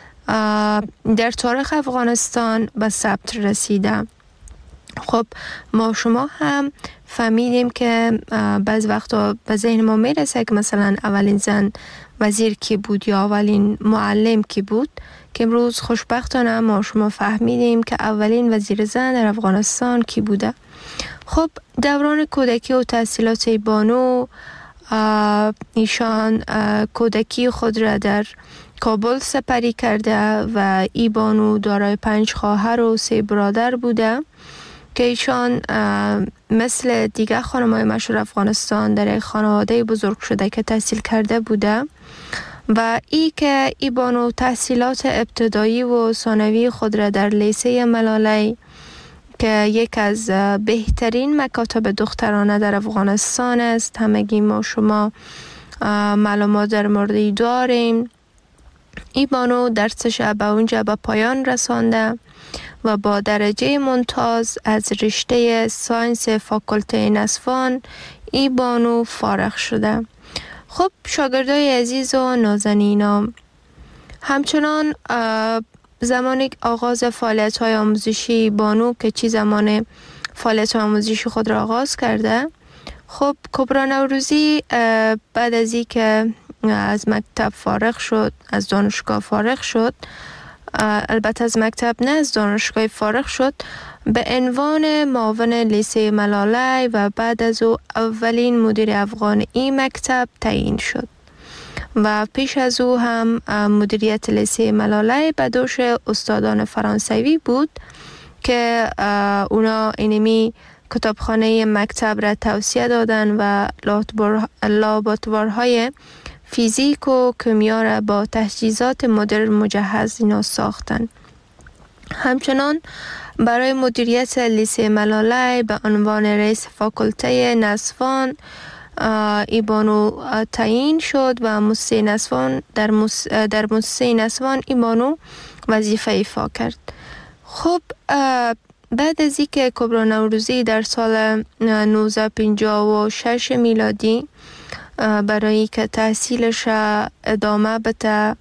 در تاریخ افغانستان به ثبت رسیده. خب ما شما هم فهمیدیم که بعض وقتا به ذهن ما میرسه که مثلا اولین زن وزیر کی بود یا اولین معلم کی بود، که امروز خوشبختانه ما شما فهمیدیم که اولین وزیر زن در افغانستان کی بوده. خب دوران کودکی و تحصیلات بانو، ایشان کودکی خود را در کابل سپری کرده و ای بانو دارای 5 خواهر و 3 برادر بوده که ایشان مثل دیگر خانم‌های مشهور افغانستان در یک خانواده بزرگ شده که تحصیل کرده بوده و ای که ای بانو تحصیلات ابتدایی و ثانوی خود را در لیسه ملالی که یک از بهترین مکاتب دخترانه در افغانستان است، همگی ما شما معلومات در موردی داریم، ای بانو درسش به اونجا به پایان رسانده و با درجه ممتاز از رشته ساینس فاکولته نسوان ای بانو فارغ شده. خب شاگردای عزیز و نازنینم، همچنان زمان آغاز فعالیت‌های آموزشی بانو که چی زمان فعالیت آموزشی خود را آغاز کرده، خب کبرا نوروزی بعد از این که از مکتب فارغ شد، از دانشگاه فارغ شد، البته از مکتب نه، از دانشگاه فارغ شد، به عنوان معاون لیسه ملاله و بعد از او اولین مدیر افغان این مکتب تعیین شد و پیش از او هم مدیریت لیسه ملاله به دوش استادان فرانسوی بود که اونا اینمی کتابخانه مکتب را توسعه دادن و لابراتوارهای فیزیک و کیمیا را با تجهیزات مدرن مجهز اینا ساختن. همچنان برای مدیریت لیسه ملاله به عنوان رئیس فاکولته نسوان ایبانو تعیین شد و موسسه نسوان در موسسه نسوان ایبانو وظیفه ایفا کرد. خب بعد از اینکه کبرا نوروزی در سال 1956 میلادی برای که تحصیلش ادامه بده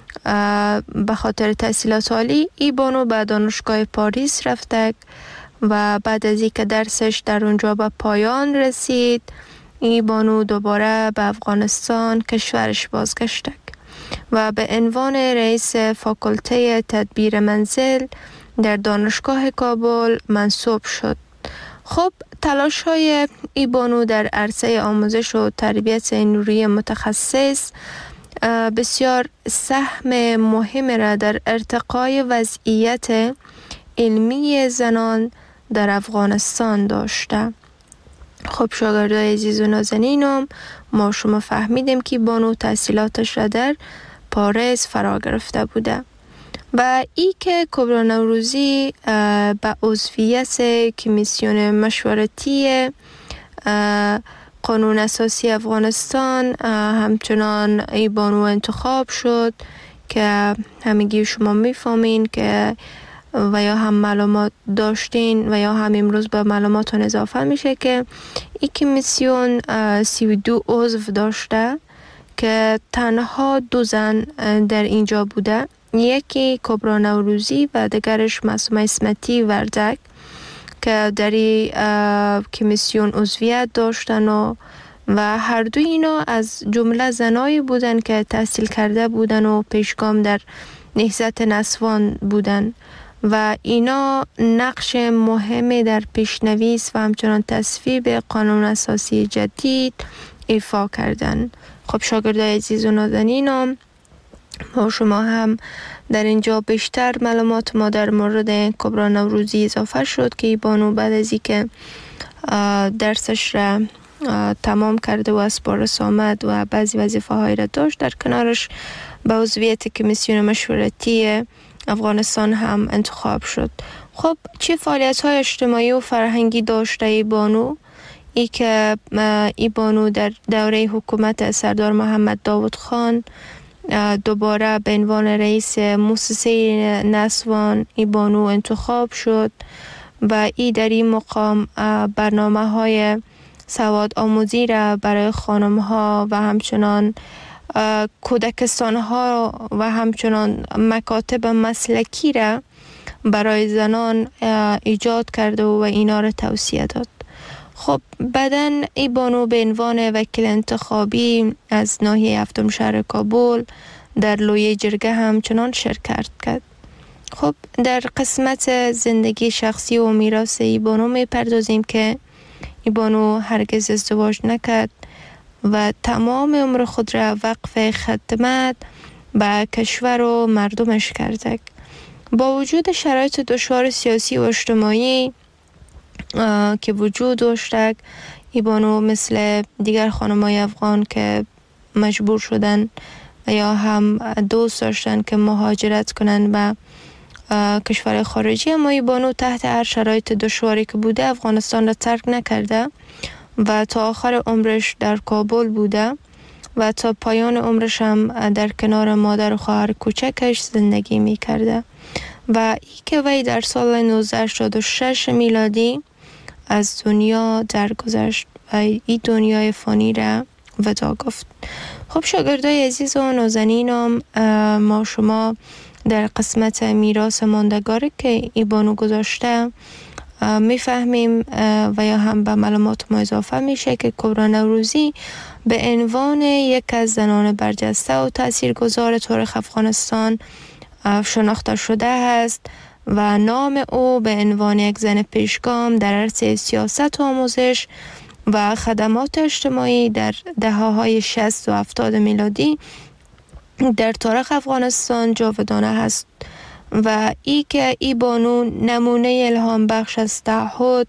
به خاطر تحصیلات عالی، ایبانو به دانشگاه پاریس رفته و بعد از اینکه درسش در اونجا به پایان رسید، ایبانو دوباره به افغانستان کشورش بازگشته و به عنوان رئیس فاکولته تدبیر منزل در دانشگاه کابل منصوب شد. خب تلاش های ایبانو در عرصه آموزش و تربیت نوری متخصص بسیار سهم مهم را در ارتقای وضعیت علمی زنان در افغانستان داشته. خب شاگردای عزیز و نازنینم، ما شما فهمیدیم که بانو تحصیلاتش را در پاریس فرا گرفته بوده و ای که کبرا نوروزی به عضویت کمیسیون مشورتی قانون اساسی افغانستان همچنان ای بانو انتخاب شد که همگی شما میفهمین که و یا هم معلومات داشتین و یا هم امروز به معلوماتون اضافه میشه که این کمیسیون 32 عضو داشته که تنها 2 زن در اینجا بوده، یکی کبرا نوروزی و دیگرش معصومه اسمتی وردک که در این کمیسیون عضویت داشتن و هر دو اینا از جمله زنایی بودن که تحصیل کرده بودن و پیشگام در نهضت نسوان بودن و اینا نقش مهمی در پیشنویس و همچنان تصویب قانون اساسی جدید ایفا کردن. خب شاگردای عزیز و نازنینم، ما شما هم در اینجا بیشتر معلومات ما در مورد کبرا نوروزی اضافه شد که بانو بعد از اینکه درسش را تمام کرده و از پاریس آمد و بعضی وظیفه هایی را داشت، در کنارش به عضویت کمیسیون مشورتی افغانستان هم انتخاب شد. خب چه فعالیت های اجتماعی و فرهنگی داشته ای بانو؟ ای که ای بانو در دوره حکومت سردار محمد داود خان دوباره به عنوان رئیس موسسه نسوان ای بانو انتخاب شد و ای در این مقام برنامه های سواد آموزی را برای خانم ها و همچنان کودکستان ها و همچنان مکاتب مسلکی را برای زنان ایجاد کرده و اینا را توسعه داد. خب بعداً ای بانو به عنوان وکیل انتخابی از ناحیه 7 شهر کابل در لویه جرگه همچنان شرکت کرد. خب در قسمت زندگی شخصی و میراث ای بانو می پردازیم که ای بانو هرگز ازدواج نکرد و تمام عمر خود را وقف خدمت به کشور و مردمش کرده. با وجود شرایط دشوار سیاسی و اجتماعی که وجود داشته، ای بانو مثل دیگر خانمای افغان که مجبور شدن یا هم دوست داشتن که مهاجرت کنن به کشور خارجی، اما ای بانو تحت هر شرایط دشواری که بوده افغانستان را ترک نکرده و تا آخر عمرش در کابل بوده و تا پایان عمرش هم در کنار مادر و خواهر کوچکش زندگی می کرده و ای که وی در سال 1986 میلادی از دنیا درگذشت و این دنیای فانی را وداع گفت. خب شاگردای عزیز و نازنینم، ما شما در قسمت میراث ماندگاری که ای بانو گذاشته میفهمیم و یا هم به معلومات ما اضافه میشه که کبرا نوروزی به عنوان یک از زنان برجسته و تاثیرگذار تاریخ افغانستان شناخته شده است و نام او به عنوان یک زن پیشگام در عرصه سیاست و آموزش و خدمات اجتماعی در دهه‌های 60 و 70 میلادی در تاریخ افغانستان جاودانه است و ای که ای بانو نمونه الهام بخش از تعهد،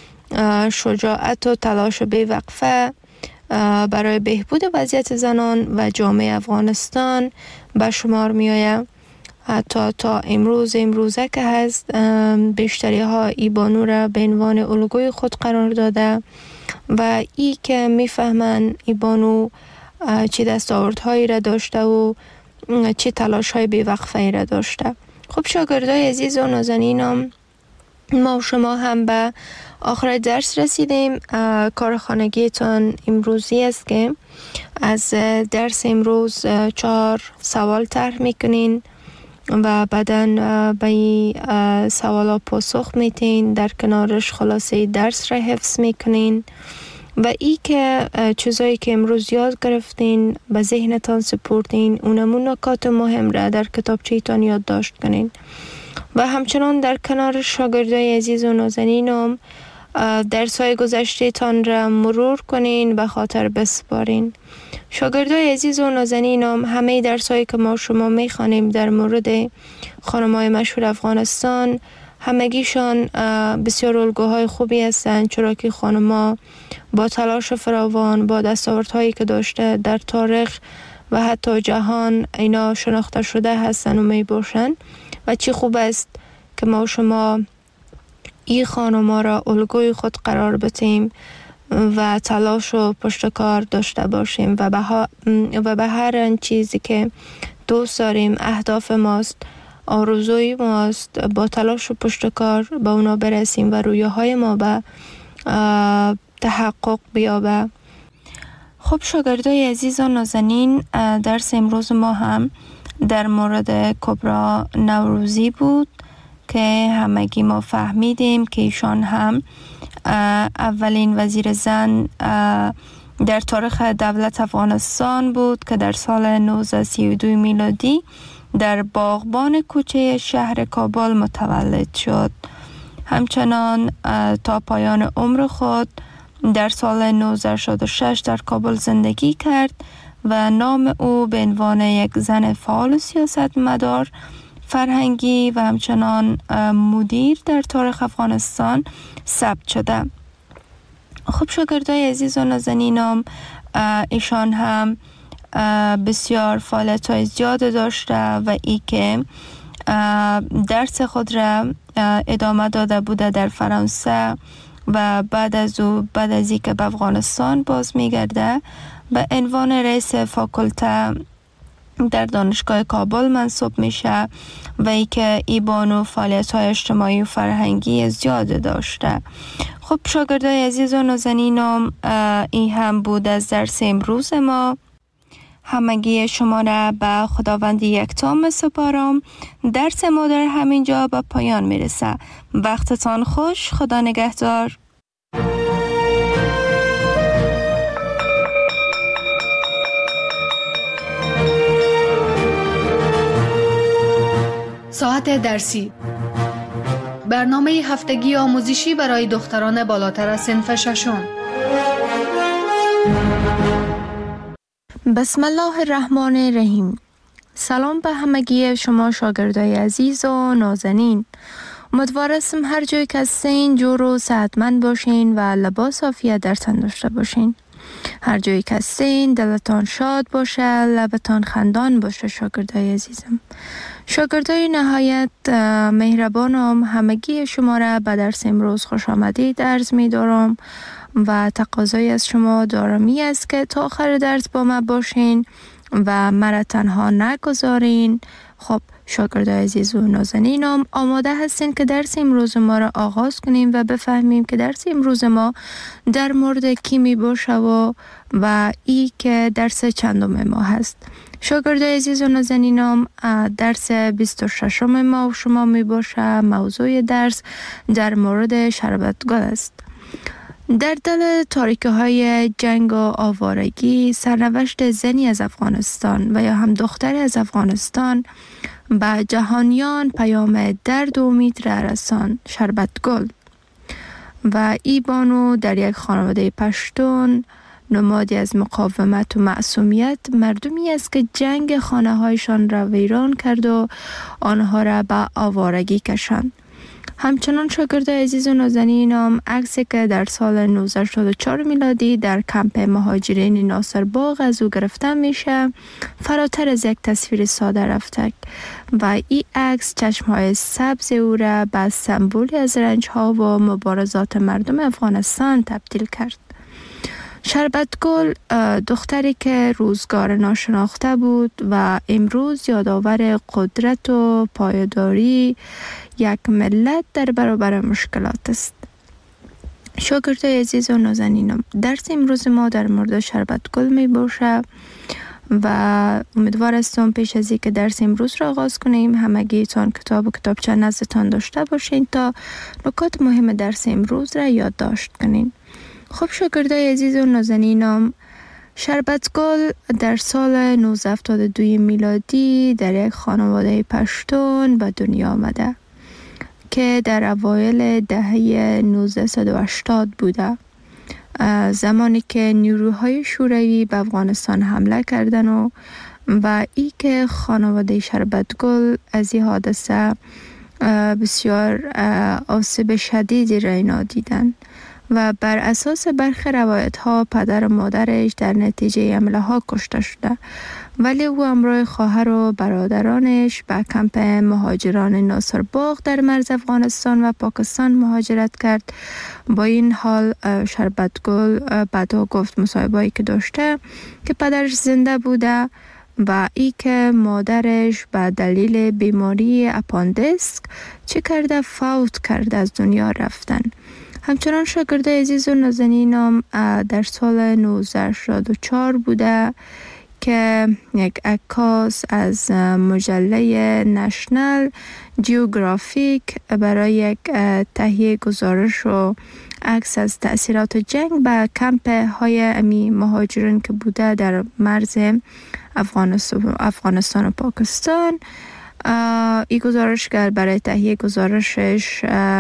شجاعت و تلاش بی‌وقفه برای بهبود وضعیت زنان و جامعه افغانستان به شمار می آید. حتی تا امروزه که هست بیشتری ها ای بانو را به عنوان الگوی خود قرار داده و ای که میفهمن ای بانو چه دستاوردهایی را داشته و چه تلاش های بی‌وقفه‌ای را داشته. خب شاگردای عزیز و نازنینم، ما و شما هم به آخر درس رسیدیم. کار خانگیتان امروزی است که از درس امروز 4 سوال طرح میکنین و بعداً به این سوالا پاسخ میتین، در کنارش خلاصه درس را حفظ میکنین و ای که چیزایی که امروز یاد گرفتین به ذهنتان سپردین، اونمون نکات مهم را در کتابچه‌تان یادداشت کنین و همچنان در کنار شاگردای عزیز و نازنینم درس‌های گذشته تان را مرور کنین، به خاطر بسپارین. شاگردای عزیز و نازنینم، همه درس‌هایی که ما شما می‌خوانیم در مورد خانم‌های مشهور افغانستان همگیشان بسیار الگوهای خوبی هستند، چرا که خانم‌ها با تلاش فراوان، با دستاوردهایی که داشته در تاریخ و حتی جهان اینا شناخته شده هستند و می باشند و چی خوب است که ما شما این خانم‌ها را الگوی خود قرار بدیم و تلاش و پشتکار داشته باشیم و به هر چیزی که دوست داریم، اهداف ماست، آرزوی ماست، با تلاش و پشتکار به اونا برسیم و رویاهای ما به تحقق بیابه. خب شاگردای عزیز و نازنین، درس امروز ما هم در مورد کبرا نوروزی بود که همگی ما فهمیدیم که ایشان هم اولین وزیر زن در تاریخ دولت افغانستان بود که در سال 1932 میلادی در باغبان کوچه شهر کابل متولد شد. همچنان تا پایان عمر خود در سال 1966 در کابل زندگی کرد و نام او به عنوان یک زن فعال سیاستمدار فرهنگی و همچنان مدیر در تاریخ افغانستان ثبت شده. خب شاگردای عزیز و نازنینم، ایشان هم بسیار فعالیت‌های زیاد داشته و ای که درس خود را ادامه داده بوده در فرانسه و بعد از ای که به افغانستان باز میگرده به عنوان رئیس فاکولته در دانشگاه کابل منصوب میشه و ای که ای بانو فعالیت‌های اجتماعی و فرهنگی زیاد داشته. خب شاگردای عزیز و نازنینم، این هم بود از درس امروز ما. همگی شما را به خداوند یکتا می‌سپارم. درس ما در همینجا به پایان میرسه. وقتتان خوش. خدا نگهدار. ساعت درسی، برنامه هفتگی آموزشی برای دختران بالاتر از صنف ششم. بسم الله الرحمن الرحیم. سلام به همگی شما شاگردای عزیز و نازنین. امیدوارم هر جای که هستین جور و صحتمند باشین و لباس عافیت در تن داشته باشین. هر جایی که هستین دلتان شاد باشه، لبتان خندان باشه. شاگردای عزیزم، شاگردای نهایت مهربانم، همگی شما را به درس امروز خوش آمدید عرض می دارم و تقاضای از شما دارمی است که تا آخر درس با ما باشین و مرا تنها نگذارین. خب شاگردای عزیز و نازنینم، آماده هستین که درس امروز ما را آغاز کنیم و بفهمیم که درس امروز ما در مورد کی می باشه و ای که درس چندم ما هست. شاگردای عزیز و نازنینم، درس 26 ما و شما می باشه. موضوع درس در مورد شربتگل است. در دل تاریکی های جنگ و آوارگی، سرنوشت زنی از افغانستان و یا هم دختری از افغانستان به جهانیان پیام درد و امید را رساند. شربتگل و ای بانو در یک خانواده پشتون، نمادی از مقاومت و معصومیت، مردمی است که جنگ خانه هایشان را ویران کرد و آنها را به آوارگی کشاند. همچنان شاگردای عزیز و نازنینم، عکسی که در سال 1984 میلادی در کمپ مهاجرین ناصر باغ از او گرفته میشه، فراتر از یک تصویر ساده رفته و این عکس چشمهای سبز او را به سمبولی از رنجها و مبارزات مردم افغانستان تبدیل کرد. شربتگل دختری که روزگار ناشناخته بود و امروز یادآور قدرت و پایداری یک ملت در برابر مشکلات است. شاگردای عزیز و نازنینم، درس امروز ما در مورد شربتگل می باشه و امیدوار هستم پیش از اینکه درس امروز را آغاز کنیم همگیتان کتاب و کتابچه نزدتان داشته باشین تا نکات مهم درس امروز را یادداشت کنین. خب شاگردای عزیز و نازنینم، شربتگل در سال 1972 میلادی در یک خانواده پشتون به دنیا آمده که در اوایل دهه 1980 بوده، زمانی که نیروهای شوروی به افغانستان حمله کردن و ای که خانواده شربتگل از این حادثه بسیار آسیب شدیدی را اینا دیدن و بر اساس برخی روایت ها پدر و مادرش در نتیجه حمله ها کشته شده، ولی او همراه خواهر و برادرانش به کمپ مهاجران ناصر باغ در مرز افغانستان و پاکستان مهاجرت کرد. با این حال شربتگل بعدا گفت مصاحبه‌ای که داشته که پدرش زنده بوده و ای که مادرش به دلیل بیماری اپاندیسک چه کرده فوت کرده، از دنیا رفتن. همچنان شاگردای عزیز و نازنینم، در سال 1984 بوده که یک عکاس از مجله نشنال جیوگرافیک برای یک تهیه گزارش و عکس از تأثیرات جنگ به کمپ های امی مهاجرین که بوده در مرز افغانستان و پاکستان، این گزارشگر برای تهیه گزارشش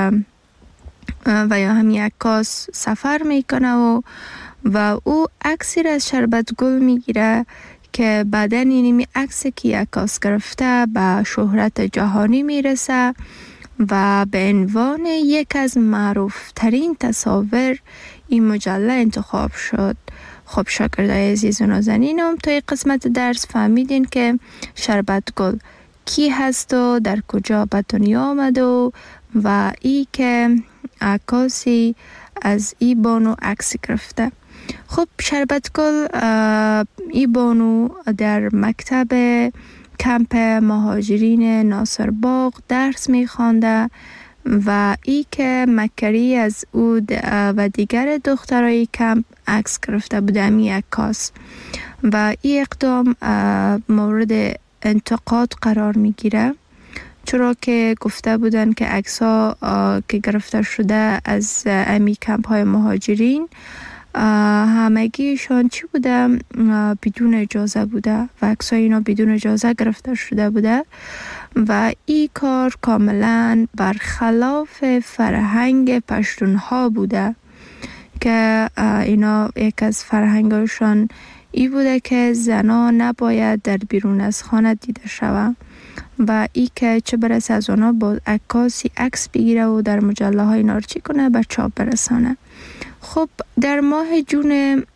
و یا همین عکاس سفر میکنه و او عکسی را از شربتگل میگیره که بعداً اینمی عکسی که عکاس گرفته به شهرت جهانی میرسه و به عنوان یک از معروف ترین تصاویر این مجله انتخاب شد. خب شاگردای عزیز و نازنینم، تا این قسمت درس فهمیدین که شربتگل کی هست و در کجا به دنیا آمد و ای که عکاسی از ای بانو عکس گرفته. خب شربتگل ای بانو در مکتب کمپ مهاجرین ناصر باغ درس میخوانده و ای که مکری از او و دیگر دخترای کمپ عکس گرفته بوده امی عکاس و این اقدام مورد انتقاد قرار میگیره، چرا که گفته بودن که عکس ها که گرفته شده از امی کمپ های مهاجرین همگیشان چی بوده؟ بدون اجازه بوده و عکس های اینا بدون اجازه گرفته شده بوده و این کار کاملا برخلاف فرهنگ پشتون ها بوده که اینا یک از فرهنگشان ای بوده که زنان نباید در بیرون از خانه دیده شوند و ای که چه برسه از اونا با عکاسی عکس بگیره و در مجله های نارچی کنه به چاپ برسانه. خب در ماه جون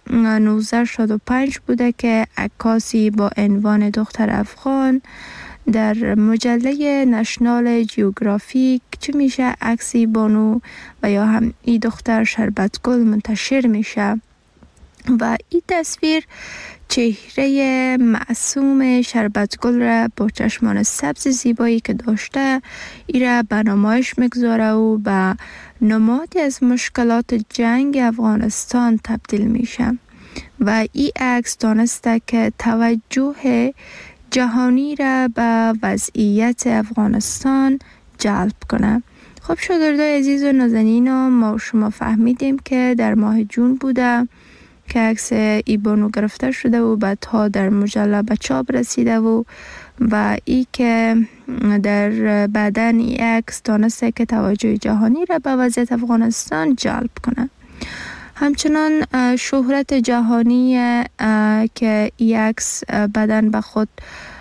1965 بوده که عکاسی با عنوان دختر افغان در مجله نشنال جیوگرافیک چه میشه عکسی بانو و یا هم ای دختر شربتگل منتشر میشه و این تصویر چهره معصوم شربتگل را با چشمان سبز زیبایی که داشته ای را به نمایش میگذاره و به نمادی از مشکلات جنگ افغانستان تبدیل میشه. و این عکس دانسته که توجه جهانی را به وضعیت افغانستان جلب کنه. خب شاگردای عزیز و نازنین، ما شما فهمیدیم که در ماه جون بوده که عکس ایبانو گرفته شده و بعدها در مجله به چاپ رسیده و ای که در بعدن این عکس دانسته که توجه جهانی را به وضعیت افغانستان جلب کنه. همچنان شهرت جهانی که این عکس بعدن به خود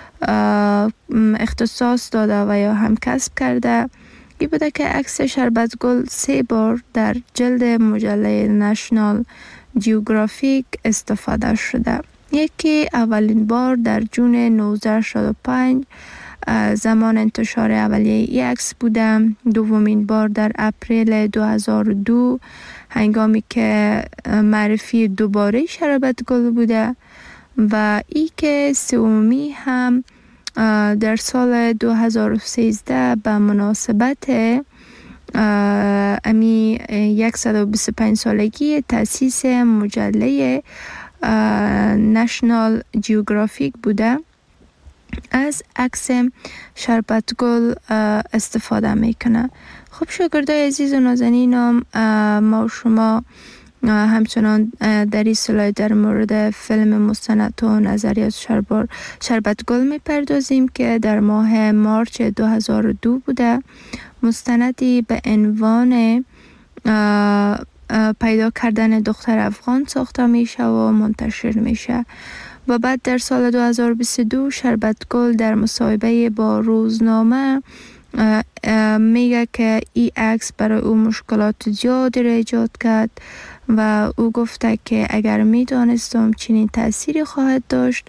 اختصاص داده و یا هم کسب کرده این بوده که عکس شربت گل 3 بار در جلد مجله نشنال جیوگرافیک استفاده شده. یکی اولین بار در جون 1965 زمان انتشار اولیه این عکس بوده. دومین بار در اپریل 2002 هنگامی که معرفی دوباره شربت گل بوده و ای که سومی هم در سال 2013 به مناسبت امی 125 سالگی تأسیس مجله نشنال جیوگرافیک بوده. از عکس شربت گل استفاده میکنه. خب شاگردای عزیز و نازنینم، ما شما همچنان در این سلاید در مورد فیلم مستند و نظریات شربت گل میپردازیم که در ماه مارچ 2002 بوده. مستندی به عنوان پیدا کردن دختر افغان ساخته میشه و منتشر میشه و بعد در سال 2022 شربت گل در مصاحبه با روزنامه میگه که این عکس برای او مشکلات زیادی را ایجاد کرد و او گفته که اگر میدانستم چنین تأثیری خواهد داشت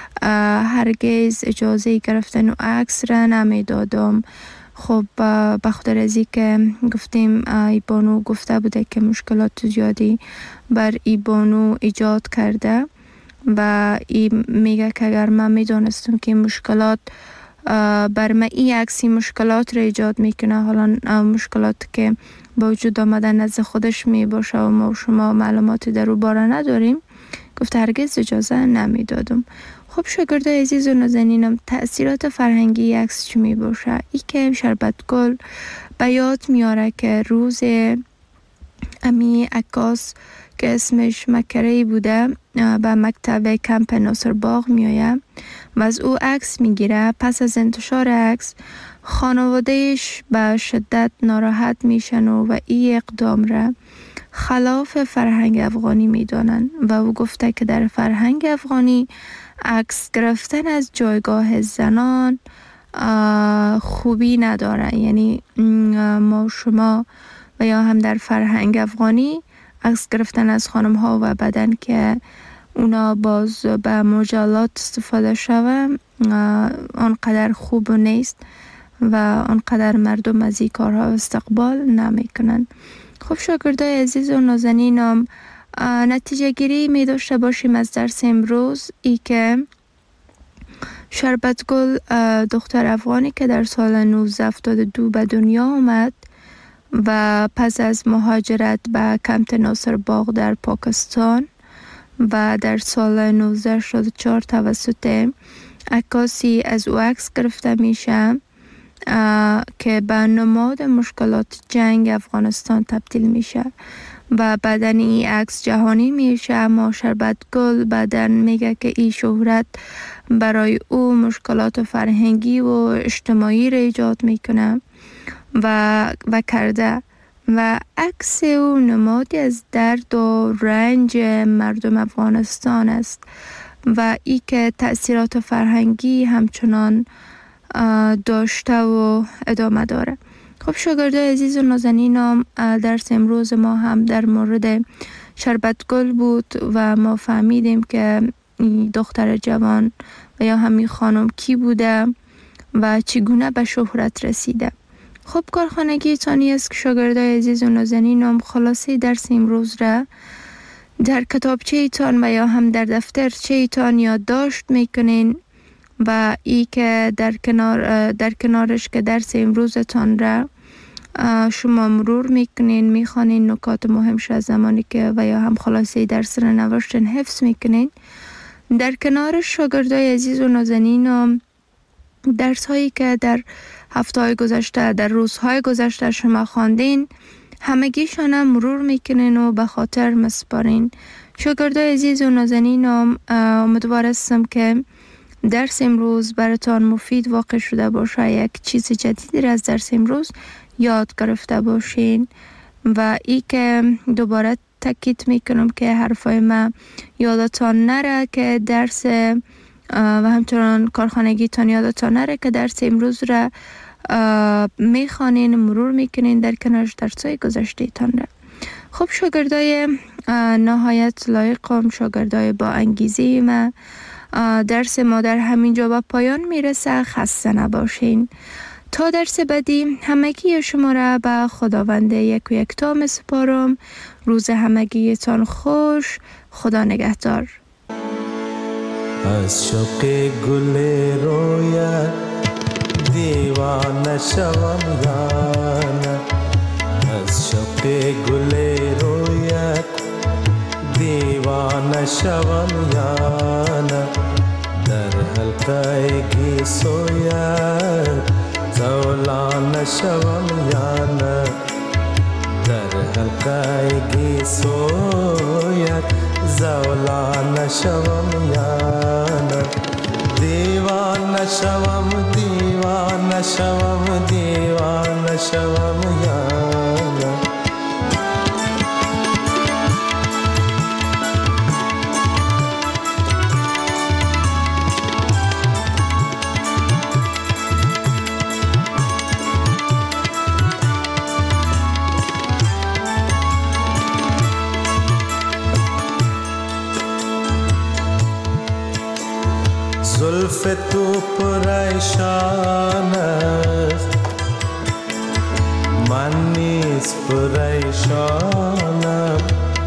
هرگز اجازه گرفتن او عکس را نمیدادم. خب بخاطر از این که گفتیم ایبانو گفته بوده که مشکلات زیادی بر ایبانو ایجاد کرده و این میگه که اگر من میدانستم که مشکلات بر من این عکسی مشکلات را ایجاد میکنه، حالا مشکلات که با وجود آمدن نزد خودش می باشه و ما شما معلوماتی در او باره نداریم، گفته هرگز اجازه نمیدادم. خب شاگردای عزیز و نازنینم، تأثیرات فرهنگی عکس چی می باشه؟ ای که شربت گل به یاد میاره که روز امی عکاس که اسمش مکری بوده به مکتب کمپ ناصر باغ میآید و از او عکس میگیره. پس از انتشار عکس خانوادهش به شدت ناراحت میشن و این اقدام را خلاف فرهنگ افغانی میدانن و او گفته که در فرهنگ افغانی عکس گرفتن از جایگاه زنان خوبی نداره. یعنی ما شما و یا هم در فرهنگ افغانی عکس گرفتن از خانم ها و بدن که اونا باز به مجلات استفاده شوه آنقدر خوب نیست و آنقدر مردم از این کارها استقبال نمی کنن. خب شاگردای عزیز و نازنینم، نتیجه گیری می داشته باشیم از درس امروز ای که شربت گل دختر افغانی که در سال 1972 به دنیا آمد و پس از مهاجرت به کمپ ناصر باغ در پاکستان و در سال 1984 توسط عکاسی از او عکس گرفته میشه که به نماد مشکلات جنگ افغانستان تبدیل میشه و بعدن این عکس جهانی میشه. اما شربت گل بعدن میگه که این شهرت برای او مشکلات فرهنگی و اجتماعی را ایجاد میکنه و کرده و عکس او نمادی از درد و رنج مردم افغانستان است و ای که تأثیرات فرهنگی همچنان داشته و ادامه داره. خب شاگردای عزیز و نازنینم، درس امروز ما هم در مورد شربت گل بود و ما فهمیدیم که دختر جوان و یا همین خانم کی بوده و چگونه به شهرت رسیده. خب کارخانگی تانی است که شاگردای عزیز و نازنینم خلاصه درس امروز را در کتابچه ایتان و یا هم در دفترچه ایتان یادداشت میکنین و ای که در کنارش که درس امروزتان را شما مرور میکنین، میخوانین نکات مهمش از زمانی که و یا هم خلاصه درس را نوشتن حفظ میکنین. در کنار شاگردای عزیز و نازنین درس هایی که در هفته های گذشته، در روزهای گذشته شما خواندین، همگیشان هم مرور میکنین و به خاطر مسپارین. شاگردای عزیز و نازنین امیدوار هستم که درس امروز براتان مفید واقع شده باشه، یک چیز جدیدی را از درس امروز یاد گرفته باشین و ای که دوباره تاکید میکنم که حرفای من یادتان نره که درس و همچنان کارخانگیتان یادتان نره که درس امروز را میخوانین، مرور میکنین در کنارش درسای گذشته تان را. خب شاگردای نهایت لایقم، شاگردای با انگیزه ما، درس ما در همینجا به پایان میرسه. خسته نباشین. تا درس بعدی همگی شما را به خداوند یک و یکتا میسپارم. روز همگیتان خوش. خدا نگهدار. از شوق گل رویت دیوانه شوم یانه، از شوق گل رویت دیوانه شوم یانه، در حلقه گیسویت زولانه شوم یانه، در حلقه گیسویت زولانه شوم یانه، دیوانه شوم دیوانه شوم دیوانه شوم یانه. زلف تو پریشان است، من نیز پریشانم،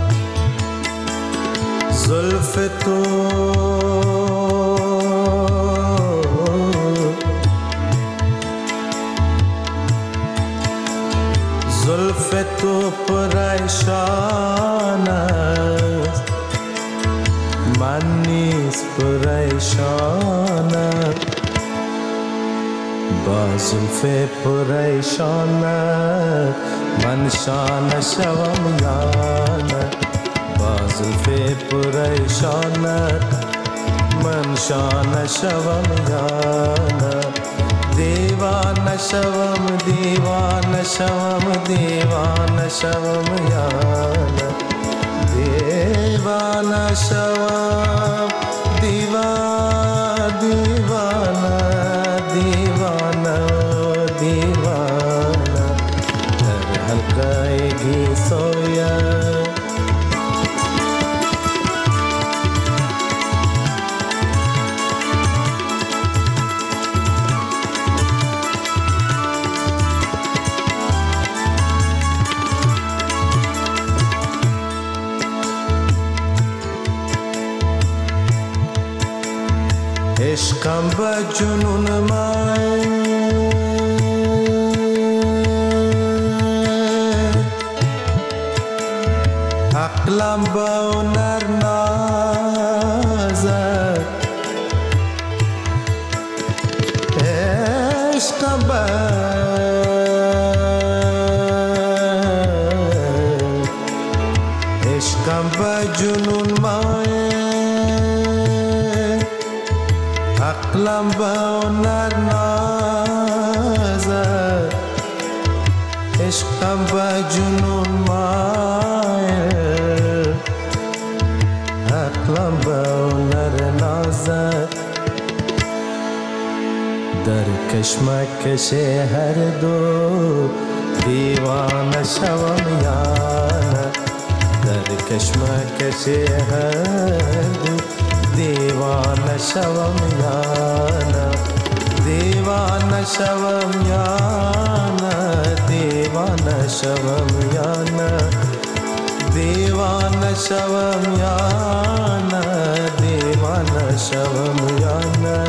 زلف تو زلف تو پریشان است، من نیز پریشانم، با زلف پریشانت من شانه شوم یانه، با زلف پریشانت من شانه شوم یانه، دیوانه شوم دیوانه شوم دیوانه شوم یانه، دیوانه شوم دیوانه دیوانه دیوانه، در حلقه گیسویت عشقم به جنون من عقلم به هنر نازد، عشقم به جنون من عقلم به هنر نازد، عشقم به جنون مایل، عقلم به هنر نازد، در کشمکش هر دو دیوانه شوم یانه، در کشمکش هر دو دیوانه شوم یانه، دیوانه شوم یانه، دیوانه شوم یانه، دیوانه شوم یانه، دیوانه شوم یانه.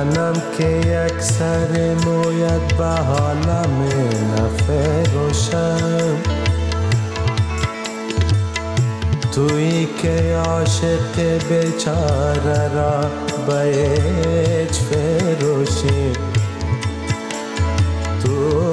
منم که یک سر مویت به حالم نفروشم، تویی که عاشق بیچاره را به هیچ فروشی، تو